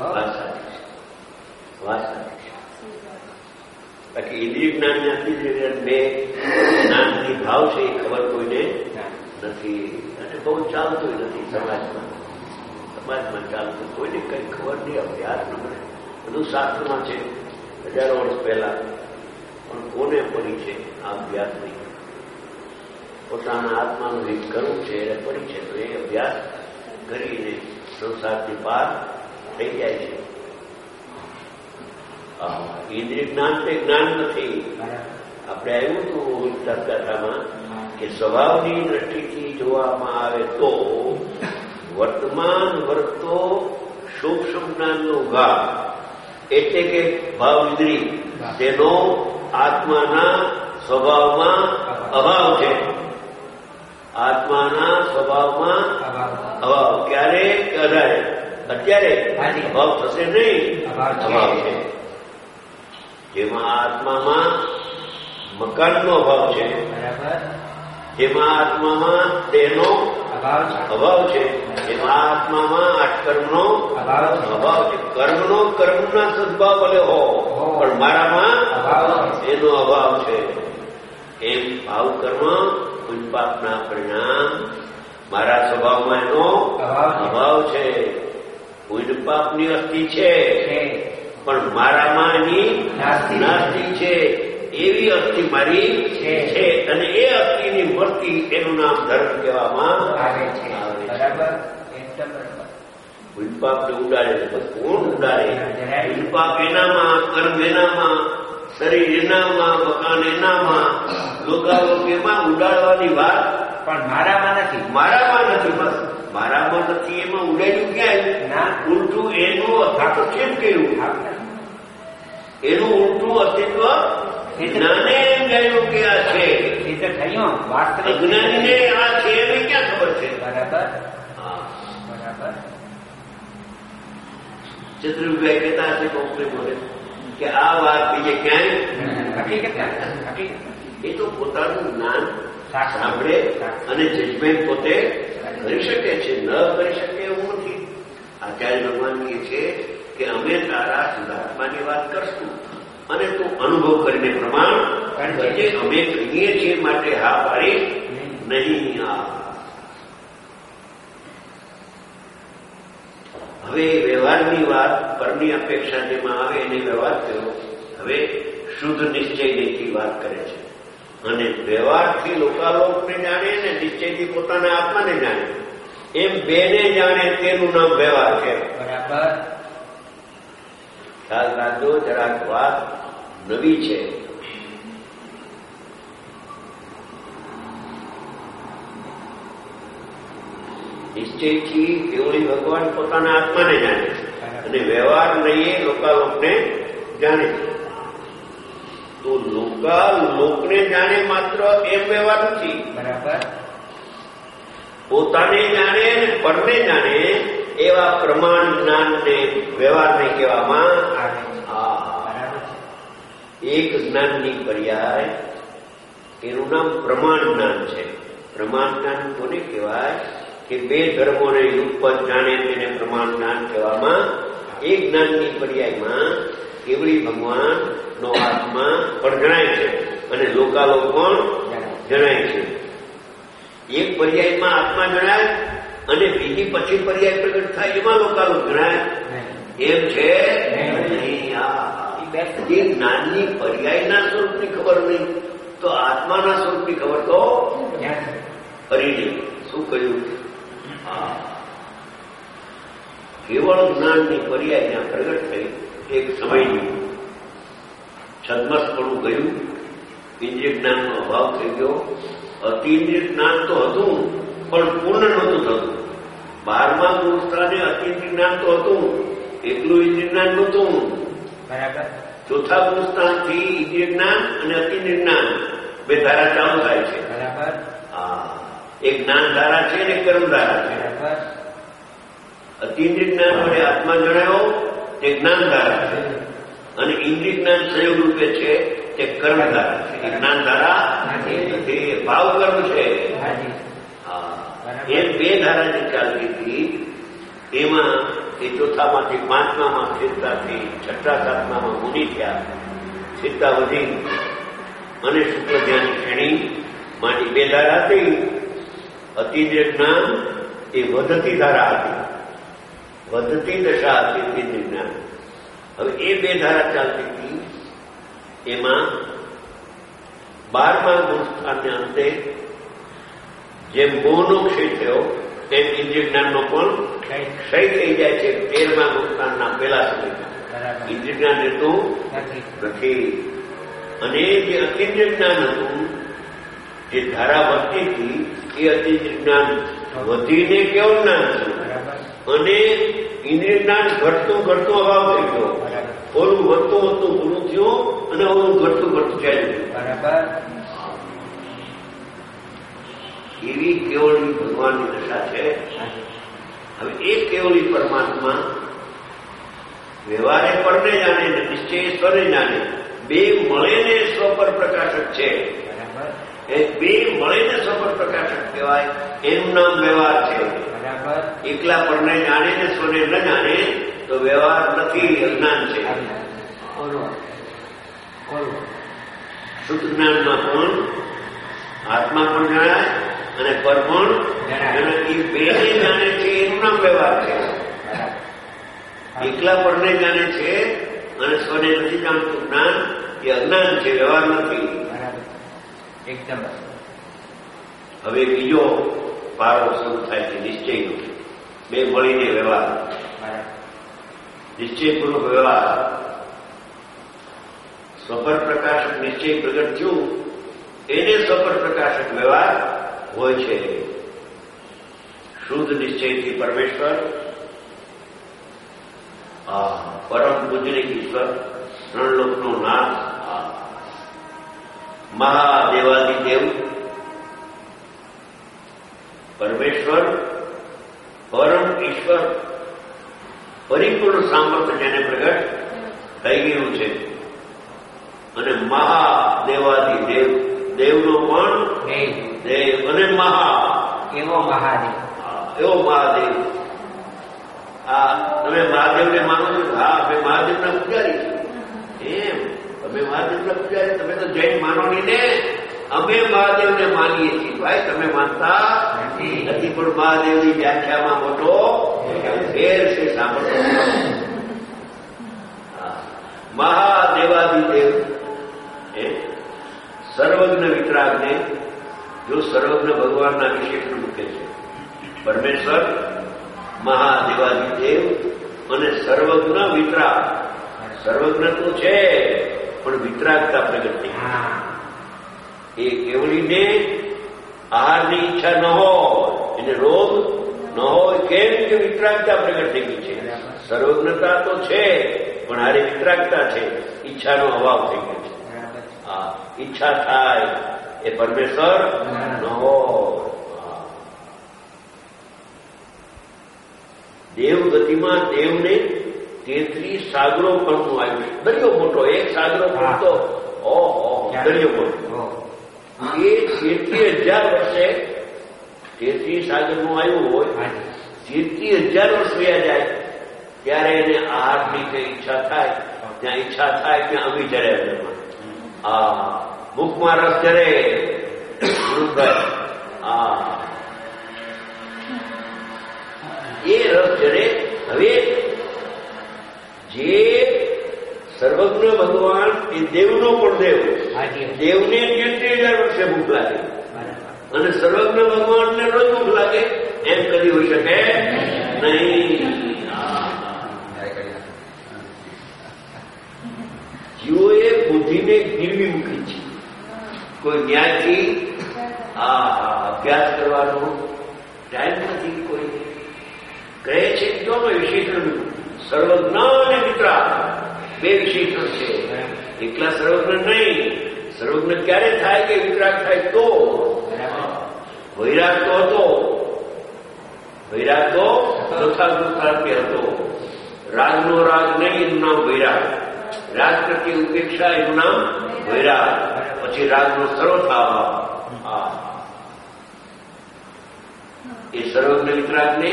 બાકી ઇન્દ્રિય જ્ઞાન ને અતિન્દ્રિય બે જ્ઞાનની ભાવ છે એ ખબર કોઈને નથી. અને બહુ ચાલતું નથી સમાજમાં ચાલતું. કોઈને કઈ ખબર નહીં, અભ્યાસ ન મળે. બધું શાસ્ત્રમાં છે હજારો વર્ષ પહેલા, પણ કોને પડી છે આ અભ્યાસ નહીં. પોતાના આત્માનું રીત કરવું છે એને પડી છે તો એ અભ્યાસ કરીને સંસારથી પાર થઈ જાય છે. ઇન્દ્રિય જ્ઞાન તે જ્ઞાન નથી. આપણે આવ્યું હતું ચર્ચામાં કે સ્વભાવની દ્રષ્ટિથી જોવામાં આવે તો વર્તમાન વર્તો સૂક્ષ્મ જ્ઞાનનો ભાગ એટલે કે ભાવ ઇન્દ્રિય તેનો આત્માના સ્વભાવમાં અભાવ છે. આત્માના સ્વભાવમાં અભાવ ક્યારે અધારે અત્યારે અભાવ થશે નહીં, અભાવ છે. જેમાં આત્મામાં મકાનનો અભાવ છે, જેમાં આત્મામાં દેહનો અભાવ છે, જેમાં આત્મામાં આઠકર્મનો અભાવ છે. કર્મના સદભાવ ભલે હો પણ મારામાં એનો અભાવ છે. એમ ભાવ કર્મ પુણ્યપાપના પરિણામ મારા સ્વભાવમાં એનો અભાવ છે. પુણ્યપાપની અસ્થિ છે પણ મારામાં એની નાસ્તિ છે. એવી અસ્થિ મારી છે અને એ અસ્થિની મૂર્તિ એનું નામ ધર્મ કહેવામાં આવે છે. પુણ્યપાપને ઉડાડે છે. કોણ ઉડાડે? પુણ્યપાપ એનામાં, કર્મ એનામાં, શરીર એનામાં, મકાન એનામાં, લોકાલોક એમાં ઉડાડવાની વાત પણ મારામાં નથી. મારામાં નથી. બસ મારામાં નથી એમાં ઉડાડ્યું ક્યાં? ઉલટું એનું અસ્તિત્વ કેમ કર્યું? એનું ઉલટું અસ્તિત્વ જ્ઞાને એમ કહ્યું કે આ છે. અજ્ઞાનીને આ છે એને ક્યાં ખબર છે? બરાબર. ચતુર્ભાઈ કહેતા હશે કોકને બોલે કે આ વાત બીજે ક્યાંય એ તો પોતાનું જ્ઞાન સાંભળે અને જજમેન્ટ પોતે કરી શકે છે. ન કરી શકે એવું નથી. આચાર્ય ભગવાન કહે છે કે અમે તારા શુદ્ધાત્માની વાત કરશું અને તું અનુભવ કરીને પ્રમાણ કરજે. અમે કહીએ છીએ માટે હા પાડી નહીં. હવે વ્યવહારની વાત પરની અપેક્ષા જેમાં આવે એને વ્યવહાર થયો. હવે શુદ્ધ નિશ્ચયની વાત કરે છે અને વ્યવહારથી લોકાલોકને જાણે ને નિશ્ચયથી પોતાના આત્માને જાણે એમ બેને જાણે તેનું નામ વ્યવહાર છે. બરાબર. ખ્યાલ રાખજો, જરાક વાત નવી છે. નિશ્ચયથી કેવળી ભગવાન પોતાના આત્માને જાણે અને વ્યવહાર લઈએ લોકાલોકને જાણે. તો લોકને જાણે માત્ર એમ વ્યવહાર નથી. બરાબર. પોતાને જાણે અને પરને જાણે એવા પ્રમાણ જ્ઞાનને વ્યવહારને કહેવામાં આવે. એક જ્ઞાનની પર્યાય એનું નામ પ્રમાણ જ્ઞાન છે. પ્રમાણ જ્ઞાન કોને કહેવાય? કે કે બે ધર્મોને યુગપદ જાણે તેને પ્રમાણ જ્ઞાન કહેવામાં એ જ્ઞાનની પર્યાયમાં કેવળી ભગવાનનો આત્મા પણ જણાય છે અને લોકાલોક પણ જણાય છે. એક પર્યાયમાં આત્મા જણાય અને બીજી પછી પર્યાય પ્રગટ થાય એમાં લોકાલોક જણાય એમ છે નહીં. જે જ્ઞાનની પર્યાયના સ્વરૂપની ખબર નહીં તો આત્માના સ્વરૂપની ખબર તો ફરી નહીં. શું કહ્યું? કેવળ જ્ઞાનની પર્યાય જ્યાં પ્રગટ થઈ એક સમયની છદ્મસપણું ગયું, ઇન્દ્રિય જ્ઞાનનો અભાવ થઈ ગયો. અતિ ઇન્દ્રિય જ્ઞાન તો હતું પણ પૂર્ણ નહોતું થતું. 12મા ગુણસ્થાને અતિ ઇન્દ્રિય જ્ઞાન તો હતું, એટલું ઇન્દ્રિય જ્ઞાન નહોતું. બરાબર. ચોથા ગુણસ્થાનથી ઇન્દ્રિય જ્ઞાન અને અતિ ઇન્દ્રિય જ્ઞાન બે ધારા ચાલુ થાય છે. બરાબર. એક જ્ઞાન ધારા છે ને કર્મ ધારા છે. બરાબર. અતિન્દ્રિય જ્ઞાન વડે આત્મા જણાયો તે જ્ઞાન ધારા છે અને ઇન્દ્રિય જ્ઞાન સંયોગ રૂપે છે તે કર્મ ધારા છે. જ્ઞાન ધારા તે ભાવ કર્મ છે. એ બે ધારા જે ચાલતી હતી એમાં એ ચોથામાંથી 5મામાં સ્થિરતાથી 6ઠા 7મામાં મુનિ થયા. સ્થિરતા વધી અને શુક્લ ધ્યાનની શ્રેણી માંથી બે ધારા હતી. અતિન્દ્રિય જ્ઞાન એ વધતી ધારા હતી, વધતી દશા હતી ઇન્દ્રિય જ્ઞાન. હવે એ બે ધારા ચાલતી હતી એમાં 12મા ગુણસ્થાનને અંતે જેમ મોહનો ક્ષય થયો તેમ ઇન્દ્રિય જ્ઞાનનો પણ ક્ષય થઈ જાય છે. 13મા ગુણસ્થાનના પહેલા સમયમાં ઇન્દ્રિય જ્ઞાન રહેતું નથી. અને જે અતિન્દ્રિય જ્ઞાન હતું જે ધારા વધતી હતી એ અતિન્દ્રિય જ્ઞાન વધીને કેવું જ્ઞાન થયું અને ઇન્દ્રિય જ્ઞાન ઘટતું ઘટતું અભાવ થઈ ગયો. ઓલું વધતું વધતું પૂરું થયું અને ઓલું ઘટતું ઘટતું ચાલ્યું. બરાબર. એવી કેવળી ભગવાનની દશા છે. હવે એ કેવળી પરમાત્મા વ્યવહારે પરને જાણે ને નિશ્ચય સ્વને જાણે બે મળીને સ્વપર પ્રકાશક છે. એ બે મળીને સ્વપર પ્રકાશક કહેવાય. એનું નામ વ્યવહાર છે. એકલા પરને જાણે ને સ્વને ન જાણે તો વ્યવહાર નથી, અજ્ઞાન છે. શુદ્ધ જ્ઞાનમાં પણ આત્મા પણ જણાય અને પર પણ એ બેને જાણે છે એનું નામ વ્યવહાર છે. એકલા પરને જાણે છે અને સ્વને નથી જાણતું જ્ઞાન એ અજ્ઞાન છે, વ્યવહાર નથી. એકદમ. હવે બીજો પારો શરૂ થાય છે નિશ્ચયનો. બે મળીને વ્યવહાર, નિશ્ચયપૂર્વક વ્યવહાર. સ્વપર પ્રકાશક નિશ્ચય પ્રગટ થયું એને સ્વપર પ્રકાશક વ્યવહાર હોય છે. શુદ્ધ નિશ્ચયથી પરમેશ્વર, પરમ પૂજનિક ઈશ્વર, 3 લોકનો નાથ, મહાદેવાદિદેવ પરમેશ્વર, પરમ ઈશ્વર, પરિપૂર્ણ સામર્થ્ય જેને પ્રગટ થઈ ગયું છે અને મહાદેવાદિદેવ, દેવનો પણ દેવ અને એવો મહાદેવ. તમે મહાદેવને માનો છો? હા, અમે મહાદેવના પૂજારી છીએ. એમ તમે મહાદેવના પૂજારી? તમે તો જૈન માનો નહીં ને. અમે મહાદેવને માનીએ છીએ ભાઈ, તમે માનતા નથી. પણ મહાદેવની વ્યાખ્યામાં મોટો ફેર છે, સાંભળો. મહાદેવાદિદેવ સર્વજ્ઞ વિતરાગને જો સર્વજ્ઞ ભગવાનના વિશેષણ મૂકે છે. પરમેશ્વર, મહાદેવાદિદેવ અને સર્વજ્ઞ વિતરાગ. સર્વજ્ઞ તો છે પણ વિતરાગતા પ્રગટ થઈ. એ કેવળીને આહારની ઈચ્છા ન હોય, એને રોગ ન હોય. કેમ કે વિતરાગતા પ્રગટ થઈ ગઈ છે. સર્વજ્ઞતા તો છે પણ હારે વિતરાગતા છે, ઈચ્છાનો અભાવ થઈ ગયો છે. ઈચ્છા થાય એ પરમેશ્વર ન હોય. દેવ ગતિમાં દેવને 33 સાગરો પણનું આવ્યું. દરિયો મોટો, એક સાગરો પણ તો દરિયો મોટો. એ 33,000 વર્ષે 33 સાગરનું આવ્યું હોય, 30,000 વર્ષ વયા જાય ત્યારે એને આહારની કઈ ઈચ્છા થાય, ત્યાં ઈચ્છા થાય ત્યાં અમી જરે મુખમાં રસ જરે એ રસ જરે. હવે જે સર્વજ્ઞ ભગવાન એ દેવનો પણ દેવ, દેવને 33,000 વર્ષે ભૂખ લાગે અને સર્વજ્ઞ ભગવાનને રોજ ભૂખ લાગે એમ કદી હોઈ શકે નહીં. જીવોએ બુદ્ધિને ગીરવી મૂકી છે. કોઈ ન્યાયથી અભ્યાસ કરવાનો ટાઈમ નથી. કોઈ કહે છે જો વિશેષણ સર્વજ્ઞ અને વિતરાગ બે વિશેષણ છે. એકલા સર્વજ્ઞ નહીં. સર્વજ્ઞ ક્યારે થાય કે વિતરાગ થાય તો. વૈરાગ તો હતો, વૈરાગ તો તથાગુતાર્થ્ય હતો. રાગનો રાગ નહીં, એનું નામ વૈરાગ. રાગ પ્રત્યે ઉપેક્ષા એનું નામ વૈરાગ. પછી રાગનો સર્વથાભાવ. એ સર્વજ્ઞ વિતરાગને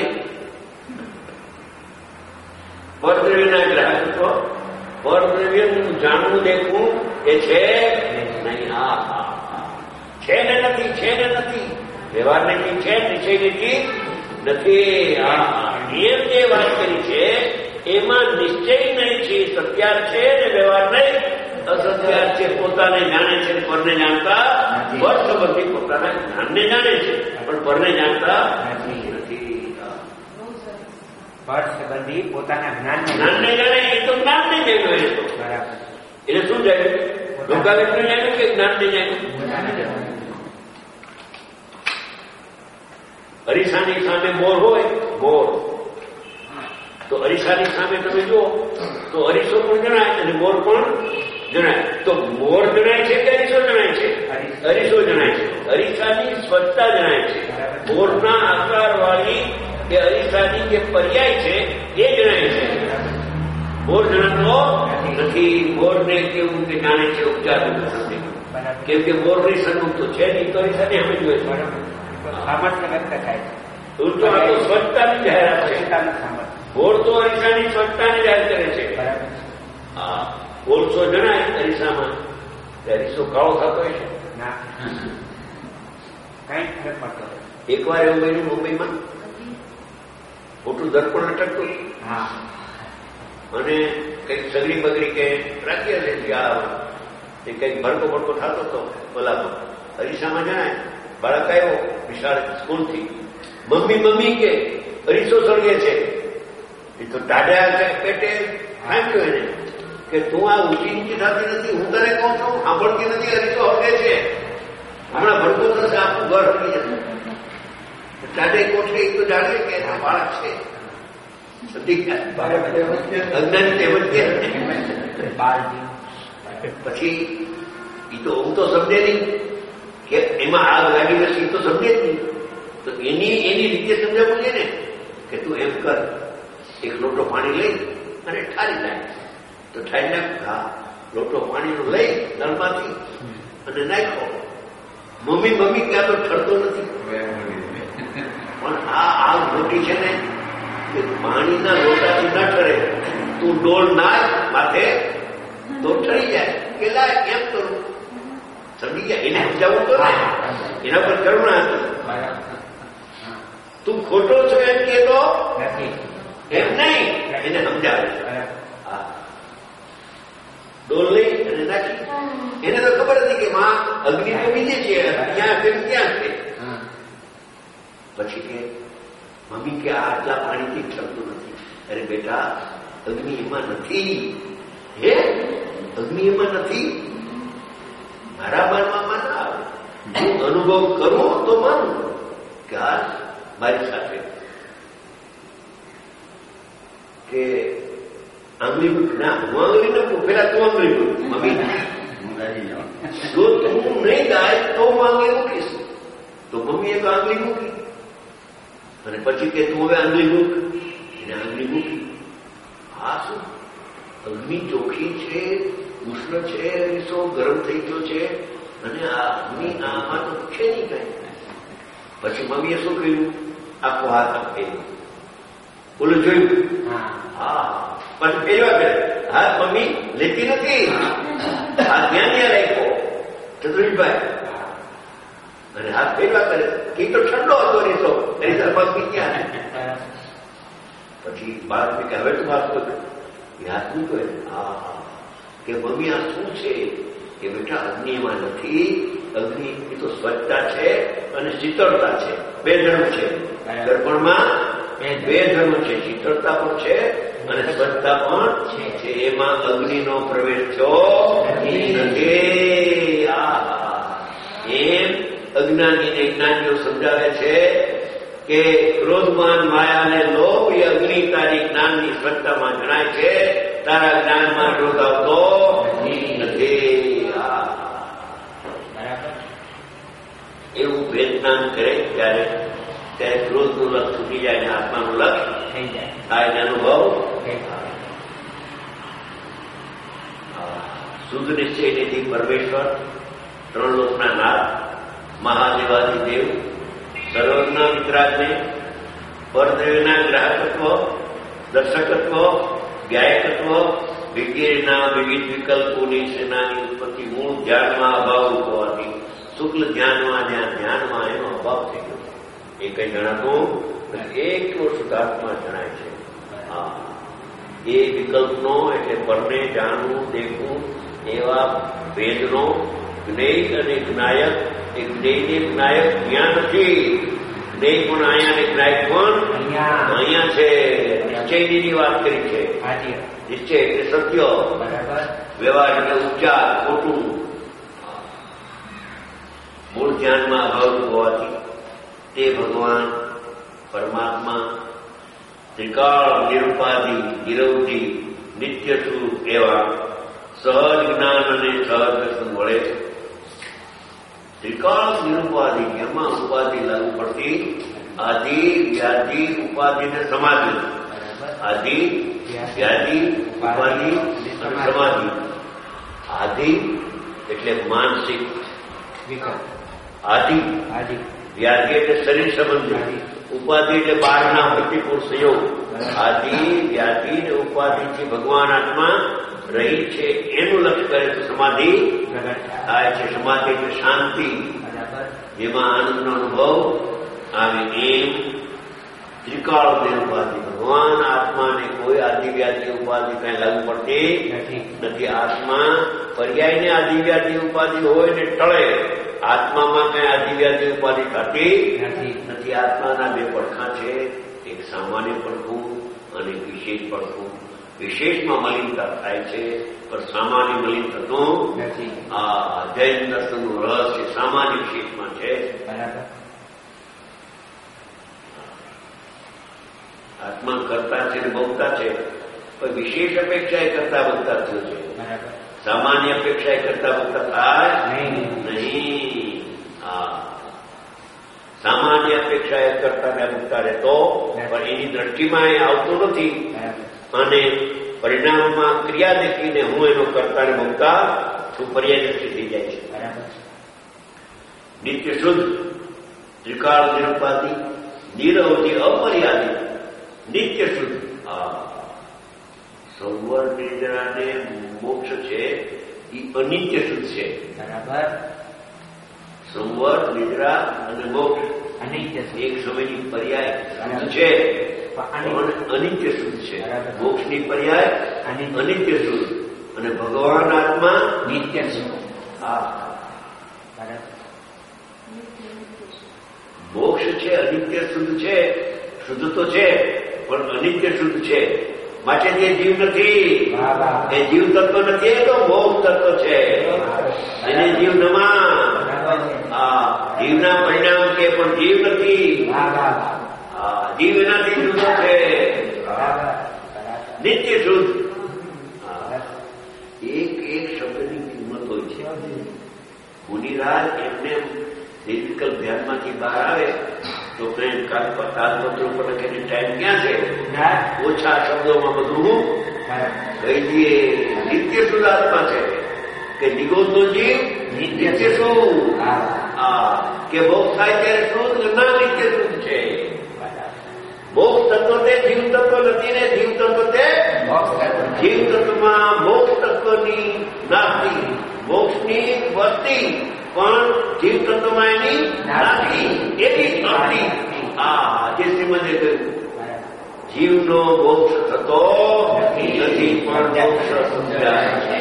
પરદ્રવ્યના ગ્રાહક હતો. પરદ્રવ્યનું જાણવું દેખવું એ છે નહીં. છે ને નથી, છે ને નથી. વ્યવહાર નથી છે, નિશ્ચય નથી નથી. નિયમ જે વાત કરી છે એમાં નિશ્ચય નહીં છે, સત્યાર છે ને વ્યવહાર નહીં અસત્યાર છે. પોતાને જાણે છે, પરને જાણતા. પર સંબંધી પોતાના જ્ઞાનને જાણે છે પણ પરને જાણતા નથી. પર સંબંધી પોતાના જ્ઞાનને જાણે. એ તો જ્ઞાનને જાણ્યું. એ તો એને શું જાણ્યું? લોકાવેદને જાણ્યું કે જ્ઞાનને જાણ્યું? અરીસાની સામે મોર હોય, મોર તો અરીસાની સામે તમે જુઓ તો અરીસો પણ જણાય અને મોર પણ જણાય. તો મોર જણાય છે કે અરીસો જણાય છે? અરીસો જણાય છે. અરીસાની સ્વચ્છતા જણાય છે. મોરના આકાર વાળી એ અરીસાની જે પર્યાય છે એ જણાય છે. મોર જણાતો નથી. મોરને કેવું કે જાણે છે ઉપચાર નથી, કેમ કે મોરની સન્મુખ તો છે નહીં. તો અરીસાને અમે જોઈએ સામર્થ્ય વ્યક્ત થાય છે. તો આ તો સ્વચ્છતાની જાહેરાત છે. મોર તો અરીસાની સ્વચ્છતાને જાહેર કરે છે. કોલસો જણાય અરીસામાં, અરીસો કાળો થતો હોય છે. એક વાર એવું બન્યું મુંબઈમાં, મોટું દર્પણ અટકતું અને કઈક સગડી બગડી કે રાખીએ કઈક ભડકો ભડકો થતો હતો. બોલાતો અરીસામાં જણાય. બાળક આવ્યો વિશાળ સ્કૂલથી, મમ્મી મમ્મી કે અરીસો સળગે છે. એ તો ટાઢા પેટે ફાંક્યો એને કે તું આ ઊંચી નીચી થતી નથી, હું તને કહું છું સાંભળતી નથી. અરીસો હળગે છે, હમણાં ભડકો થશે, આખું ઘર હળી જશે. ટાઢે કોઠે એ તો જાણે કે બાળક છે. અજ્ઞાની તેમજ પછી એ તો હું તો સમજે નહીં કે એમાં આગ લાગી નથી, તો સમજે જ નહીં. તો એની રીતે સમજાવવું છે ને કે તું એમ કર, એક લોટો પાણી લઈ અને ઠારી નાખ. તો ઠારી નાખ. લોટો પાણીનો લઈ નળમાંથી અને નાખો. મમ્મી મમ્મી ક્યાં તો ઠરતો નથી. પણ આ આગ મોટી છે ને કે પાણીના લોટાથી ના ઠરે. તું ડોલ નાખ માથે તો ઠરી જાય. કે લાય કેમ કરું? સમજી ગયા? એને સમજાવવું તો ને, એના પર કરુણા હતું. તું ખોટો છો એમ કેતો એમ નહીં, એને સમજાવે. ડોલ લઈ અને નાખી. એને તો ખબર હતી કે માં અગ્નિ તો બીજે છે, ત્યાં છે ક્યાં છે. પછી કે મમ્મી કે આટલા પાણીથી ઠરતું નથી. અરે બેટા અગ્નિ એમાં નથી. હે અગ્નિ એમાં નથી? મારા માનવામાં ના આવે. હું અનુભવ કરું તો માનું કે આ મારી સાથે કે આંગળી મૂક. ના, હું આંગળી નથી. પેલા તું આંગળી મૂક. મમ્મી જો તું નહીં ગાય તો હું આંગળી મૂકીશ. તો મમ્મીએ તો આંગળી મૂકી અને પછી કે તું હવે આંગળી મૂક. એને આંગળી મૂકી. આ શું? અગ્નિ ચોખ્ખી છે, ઉષ્ણ છે, અરીસો ગરમ થઈ ગયો છે અને આ અગ્નિ આમાં તો છે નહીં કઈ. પછી મમ્મીએ શું કહ્યું? આખો હાથ આપેલો. ઓલું જોયું? હા. પછી પહેરવા કરે હાથ મમ્મી લેતી નથી, હાથ ત્યાં ત્યાં રાખ્યો ચતુરીભાઈ, અને હાથ પહેરવા કરે. એ તો ઠંડો હતો રીતો, એની તરફ ક્યાં? પછી બાળક કે હવે તો વાત કર, એ હાથ મૂકો. હા કે મમ્મી આ શું છે? કે બેટા અગ્નિમાં નથી, અગ્નિ એ તો સ્વચ્છતા છે અને શીતળતા છે. બે ધર્મ છે દર્પણમાં, બે ધર્મ છે, શીતળતા પણ છે અને સ્વચ્છતા પણ છે. એમાં અગ્નિનો પ્રવેશ થયો નથી. એમ અજ્ઞાનીને જ્ઞાનીઓ સમજાવે છે કે ક્રોધમાન માયા અને લોભ એ અગ્નિ તારી જ્ઞાનની સ્વચ્છતામાં જણાય છે, તારા જ્ઞાનમાં ક્રોધ આવતો નથી. એવું વેદનાન કરે ત્યારે ક્રોધનું લક્ષ છૂટી જાય ને આત્માનું લક્ષ થાય ને અનુભવ. શુદ્ધ નિશ્ચયથી પરમેશ્વર, ત્રણ લોકના નાથ, મહાદેવાદિદેવ, સર્વજ્ઞ વિતરાગને, પરદેવના ગ્રાહકત્વ, દર્શકત્વ, ગાયકત્વ વગેરેના વિવિધ વિકલ્પોની સેનાની ઉત્પત્તિ મૂળ ધ્યાનમાં અભાવ હોવાથી શુક્લ ધ્યાનમાં જ્યાં ધ્યાનમાં એનો અભાવ થઈ ગયો. એ કઈ જણાતું એકલો શુદ્ધાત્મા જણાય છે. હા, એ વિકલ્પનો એટલે પરને જાણવું દેખવું એવા ભેદનો જ્ઞેય અને જ્ઞાયક, એ જ્ઞેયને જ્ઞાયક જ્ઞાન નથી. જ્ઞેય પણ અહીંયા ને જ્ઞાયક પણ અહીંયા છે. નિશ્ચયની વાત કરી છે. નિશ્ચય એટલે સત્ય, વ્યવહાર એટલે ઉપચાર, ખોટું. મૂળ ધ્યાનમાં અભાવ હોવાથી તે ભગવાન પરમાત્મા ત્રિકાળ નિરુપાધિ નિરવધિ નિત્ય સુખ એવા સહજ જ્ઞાન અને સહજ દર્શન મળે છે. ત્રિકાળ નિરુપાધિ, એમાં ઉપાધિ લાગુ પડતી આદિ વ્યાધિ ઉપાધિને સમાધિ. આદિ વ્યાધિ ઉપાધિ અને સમાધિ. આદિ એટલે માનસિક, આદિ વ્યાધિ એટલે શરીર સંબંધી, ઉપાધિ એટલે બહારના પ્રતિકૂળ સંયોગ. આદિ વ્યાધિ ને ઉપાધિથી ભગવાન આત્મા રહી છે એનું લક્ષ્ય કરે તો સમાધિ થાય છે. સમાધિ એટલે શાંતિ, જેમાં આનંદનો અનુભવ આવે. એમ ત્રિકાળ નિરુપાધિ ભગવાન આત્માને કોઈ આદિવ્યાધિ ઉપાધિ કઈ લાગુ પડતી નથી. આત્મા પર્યાયને આદિવ્યાધિ ઉપાધિ હોય ને ટળે, આત્મામાં કઈ આદિવ્યાધિ ઉપાધિ થતી નથી. આત્માના બે પડખા છે, એક સામાન્ય પડખું અને વિશેષ પડખું. વિશેષમાં મલિનતા થાય છે પણ સામાન્ય મલિન થતું નથી. આ જૈન દર્શનનું રહસ્ય સામાન્ય વિશેષમાં છે. આત્મા કરતા છે ને ભોગતા છે, પણ વિશેષ અપેક્ષા એ કરતા ભોગતા થયો છે. સામાન્ય અપેક્ષા એ કરતા ભોગતા થાય નહીં. સામાન્ય અપેક્ષા એ કરતા ને ભોગતા રહેતો, પણ એની દ્રષ્ટિમાં એ આવતું નથી અને પરિણામમાં ક્રિયા દેખીને હું એનો કરતા ને ભોગતા છું પર્યાય દ્રષ્ટિ થઈ જાય છે. નિત્ય શુદ્ધ, ત્રિકાળ નિરુપાધિ, નિરવધિ, અમર્યાદિત, નિત્ય શુદ્ધ. સંવર નિદ્રાને મોક્ષ છે એ અનિત્ય શુદ્ધ છે. સંવર નિદ્રા અને મોક્ષ એક સમયની પર્યાય છે, અનિત્ય શુદ્ધ છે. મોક્ષની પર્યાય અનિત્ય શુદ્ધ અને ભગવાન આત્મા નિત્ય શુદ્ધ. મોક્ષ છે અનિત્ય શુદ્ધ છે, શુદ્ધ તો છે પણ અનિત્ય શુદ્ધ છે. માટે જે જીવ નથી એ જીવ તત્વ નથી, એ તો મોક્ષ તત્વ છે. એને જીવ નમા, જીવના પરિણામ છે પણ જીવ નથી. જીવ એનાથી જુદો છે, નિત્ય શુદ્ધ. એક એક શબ્દની કિંમત હોય છે. મુનિરાજ એમને ફિઝિકલ ધ્યાનમાંથી બહાર આવે તો કાગપત્ર ઉપર લખીને ટાઈમ ક્યાં છે, ઓછા શબ્દોમાં બધું કહી દઈએ. નિત્ય શુદ્ધ આત્મા છે કે નિગોદનો જીવ નિત્ય શું. કે મોક્ષ થાય ત્યારે શુદ્ધ ના નિત્ય શુદ્ધ છે. મોક્ષ તત્વ તે જીવ તત્વ નથી ને જીવ તત્વ તે જીવ તત્વમાં મોક્ષ તત્વની નાસ્તી, મોક્ષની વસ્તી પણ જીવ તત્વમાં એની નાસ્તી, એની અર્થી. જે શ્રીમદે કહ્યું જીવનો મોક્ષ થતો નથી પણ મોક્ષ સમજાય છે.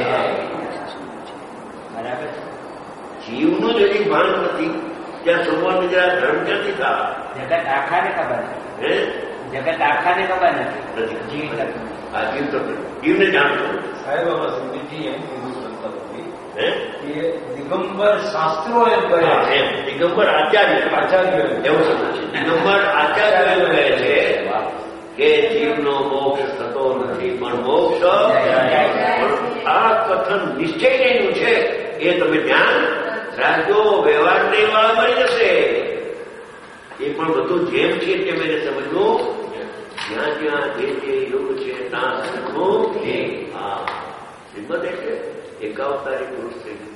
જીવનું જ હજી ભાન નથી ત્યાં સંવાદ જરા ધર્મ ક્યાંથી થાય? જગત આખાને ખબર નથી. જગત આખાને ખબર નથી. જીવ આ જીવ તો જીવને જાણતો સાહેબ આમાં સ્વામીજી એમ કીધું સંતોષી કે દિગંબર શાસ્ત્રો એમ કહે છે, દિગંબર આચાર્ય એવું સમજ છે. દિગંબર આચાર્ય એમ કહે છે કે જીવનો મોક્ષ થતો નથી પણ મોક્ષ. આ કથન નિશ્ચયનું છે એ તમે ધ્યાન રાખજો. વ્યવહાર નહીં વાળા મળી જશે. એ પણ બધું જેમ છે તેમ એને સમજવું. જ્યાં જ્યાં જે જે યોગ છે ત્યાં સમજવું છે. હા શ્રીમદ એટલે એકાવતારી પુરુષ થઈ ગયું.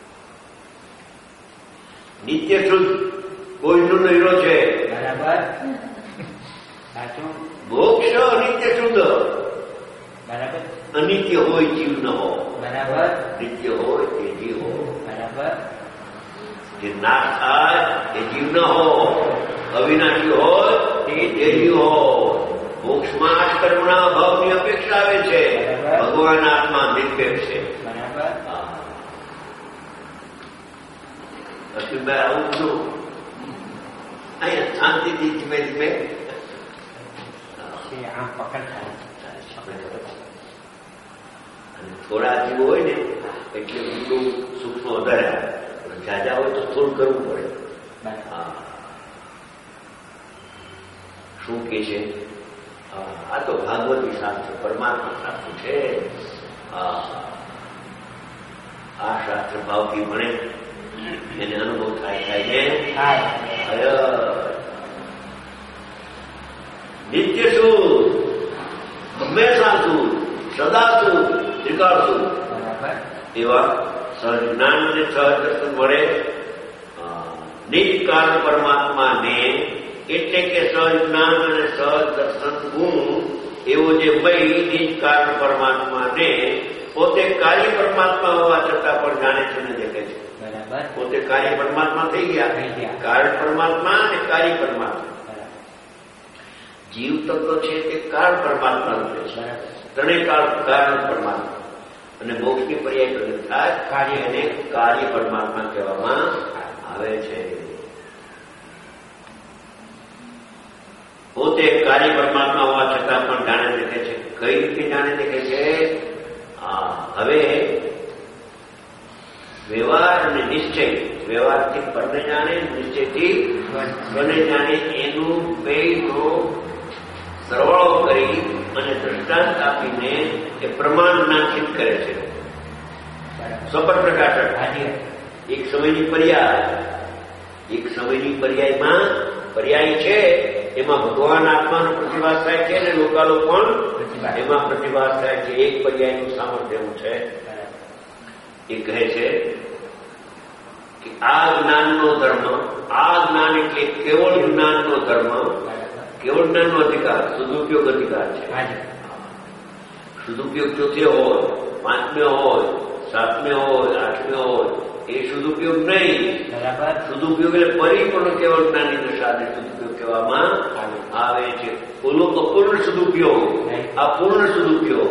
નિત્ય શુદ્ધ કોઈનું નહીરો છે. બરાબર સાચું. મોક્ષ અનિત્ય શુદ્ધ. બરાબર. અનિત્ય હોય જીવ ન હો. બરાબર. નિત્ય હોય તે જીવ હો. બરાબર. જે નાશ થાય એ જીવ ન હો. અવિનાશી હોય તે જીવ હો. મોક્ષમાં આ કર્મના અભાવની અપેક્ષા આવે છે. ભગવાન આત્મા નિરપેક્ષ છે. બરાબર. અશ્વિનભાઈ આવું છું અહીંયા શાંતિથી ધીમે ધીમે આમ પકડ થોડા જીવ હોય ને એટલે ઊંડું સૂક્ષ્મ વધારે આવે. જાજા હોય તો થોડું કરવું પડે. હા શું કે છે? આ તો ભાગવતી શાસ્ત્ર પરમાત્મા શાસ્ત્ર છે. આ શાસ્ત્ર ભાવથી ભણે એને અનુભવ થાય ને. નિત્ય શુદ્ધ, હંમેશા શુદ્ધ, સદા શુદ્ધ, ત્રિકાળ શુદ્ધ એવા સહજ જ્ઞાન અને સહજ દર્શન મળે. નિજકાળ પરમાત્માને એટલે કે સહજ જ્ઞાન અને સહજ દર્શન ગુણ એવો જે મય નિજકાળ પરમાત્માને પોતે કાર્ય પરમાત્મા હોવા છતાં પણ જાણે છે ને દેખે છે. પોતે કાર્ય પરમાત્મા થઈ ગયા. કારણ પરમાત્મા અને કાર્ય પરમાત્મા. જીવ તત્વ છે તે કાળ પરમાત્મા રૂપે છે. ત્રણેય કાળ કારણ પરમાત્મા અને મોક્ષની પર્યાય પ્રગટ થાય કાર્ય અને કાર્ય પરમાત્મા કહેવામાં આવે છે. પોતે કાર્ય પરમાત્મા હોવા છતાં પણ જાણે દેખે છે. કઈ રીતે જાણે દેખે છે? હવે વ્યવહાર અને નિશ્ચય, વ્યવહારથી પરને જાણે, નિશ્ચયથી બને જાણે એનું બેનો સરવાળો કરી અને દ્રષ્ટાંત આપીને એ પ્રમાણ નાખિત કરે છે. સ્વપર પ્રકાશક એક સમયની પર્યાયમાં પર્યાય છે એમાં ભગવાન આત્માનો પ્રતિભાસ થાય છે અને લોકાલો પણ એમાં પ્રતિભાસ થાય છે. એક પર્યાયનું સામર્થ્ય એવું છે. એ કહે છે કે આ જ્ઞાનનો ધર્મ, આ જ્ઞાન એટલે કેવળ જ્ઞાનનો ધર્મ, કેવળ જ્ઞાનનો અધિકાર સદુપયોગ અધિકાર છે. સદુપયોગ ચોથે હોય, પાંચમે હોય, સાતમે હોય, આઠમે હોય એ સદુપયોગ નહીં. સદુપયોગ એટલે પરિપૂર્ણ કેવળ જ્ઞાની દશાને સદુપયોગ કહેવામાં આવે છે. ઓલો અપૂર્ણ સદુપયોગ, આ પૂર્ણ સદુપયોગ.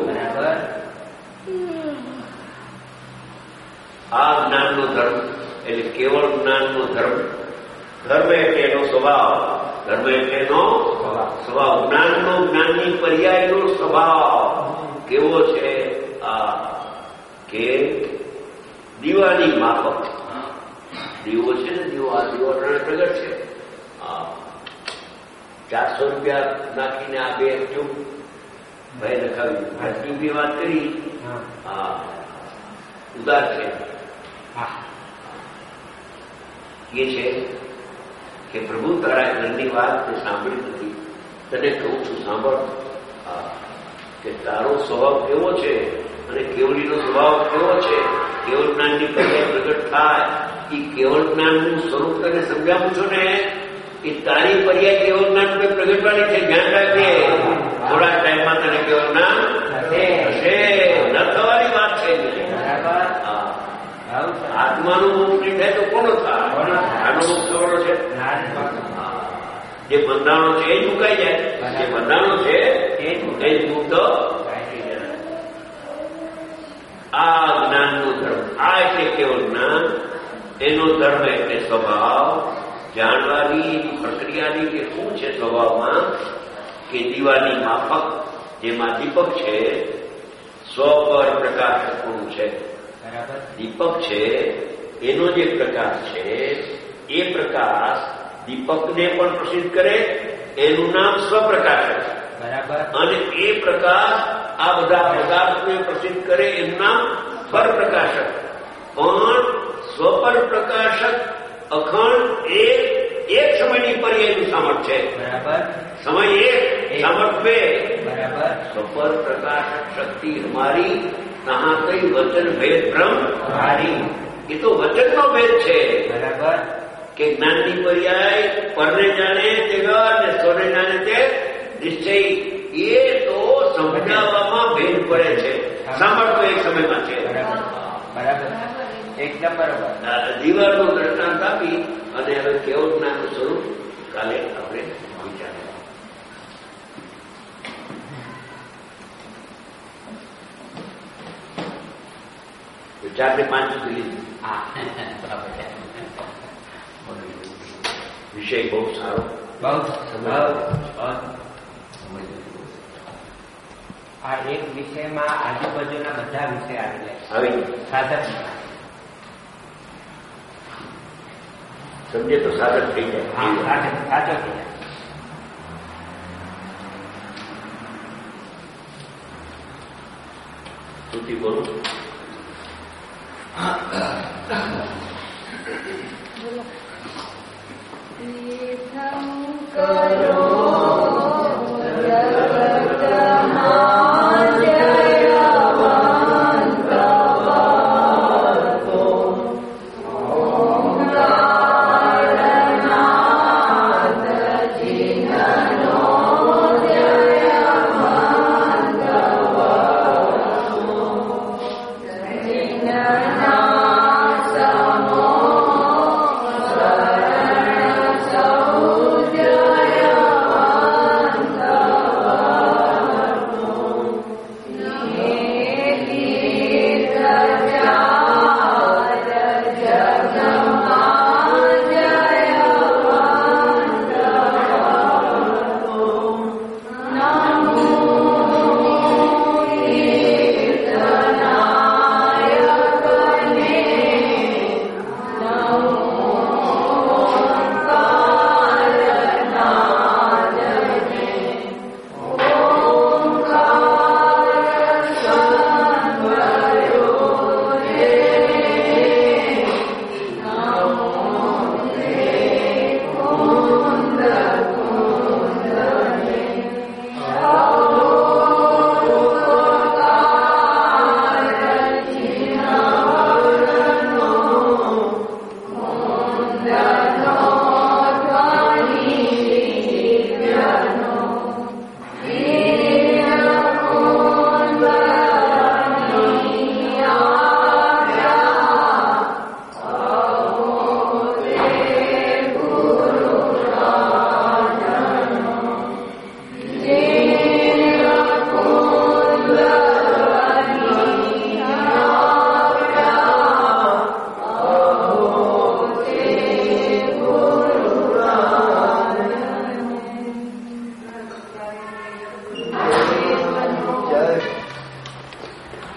આ જ્ઞાનનો ધર્મ એટલે કેવળ જ્ઞાનનો ધર્મ. ધર્મ એટલે એનો સ્વભાવ, ધર્મ એટલે એનો સ્વભાવ. જ્ઞાનનો, જ્ઞાનની પર્યાયનો સ્વભાવ કેવો છે? કે દીવાની માફક. દીવો છે ને, દીવો, આ દીવો પ્રગટ છે. 400 રૂપિયા નાખીને આ 2 ટ્યુબ ભાઈ લખાવ્યું. આ ટ્યુબની વાત કરી. ઉદાર છે. એ છે કે પ્રભુ તારા ઘરની વાત તે સાંભળી નથી, તને કહું છું સાંભળ કે તારો સ્વભાવ કેવો છે અને કેવડીનો સ્વભાવ કેવો છે. કેવળ જ્ઞાનની પર્યાય પ્રગટ થાય એ કેવળ જ્ઞાનનું સ્વરૂપ તને સમજાવું છું ને એ તારી પર્યાય કેવળ જ્ઞાન કોઈ પ્રગટવાની છે. ધ્યાન રાખજે, થોડા ટાઈમમાં તને કેવળ જ્ઞાન હશે. ન થવાની વાત છે. આત્માનું મુખ નહીં થાય તો કોનો થાય? આનો મુખ થવાનો છે. જે બંધાણો છે એ જ મુકાઈ જાય. જે બંધાણો છે એ જ મુક્ત. આ જ્ઞાનનો ધર્મ, આ એટલે કેવળ જ્ઞાન. એનો ધર્મ એટલે સ્વભાવ. જાણવાની એની પ્રક્રિયાની કે શું છે સ્વભાવમાં, કે દીવાની માફક જેમાં દીપક છે, સ્વ પર પ્રકાશકનું છે. દીપક છે એનો જે પ્રકાશ છે એ પ્રકાશ દીપકને પણ પ્રસિદ્ધ કરે, એનું નામ સ્વપ્રકાશક. અને એ પ્રકાશ આ બધા પ્રકાશને પ્રસિદ્ધ કરે, એનું નામ પરપ્રકાશક. પણ સ્વપર પ્રકાશક અખંડ એક સમયની પર્યાયનું સામર્થ્ય છે. સમય એક, સામર્થ્ય બે. સ્વપર પ્રકાશક શક્તિ અમારી, કહાં કઈ વચન ભેદ ભ્રમ હારી. એ તો વચનનો ભેદ છે. કે જ્ઞાનની પર્યાય પરને જાણે તે વ્યવહાર ને સ્વને જાણે તે નિશ્ચય. એ તો સમજાવવામાં ભેદ પડે છે. સામર્થ્ય એક સમયમાં છે. એકદમ બરોબર. દીવારનું દ્રષ્ટાંત આપી અને હવે કેવું જ્ઞાનનું સ્વરૂપ કાલે આપણે વિચારીએ. 4 ને 5 સુધી લીધું. વિષય બહુ સારો. આ એક વિષયમાં આજુબાજુના બધા વિષય આવી સાધક સમજે તો સાધક થઈ જાય. સાચો થઈ જાય. સુધી બોલું. બોલો.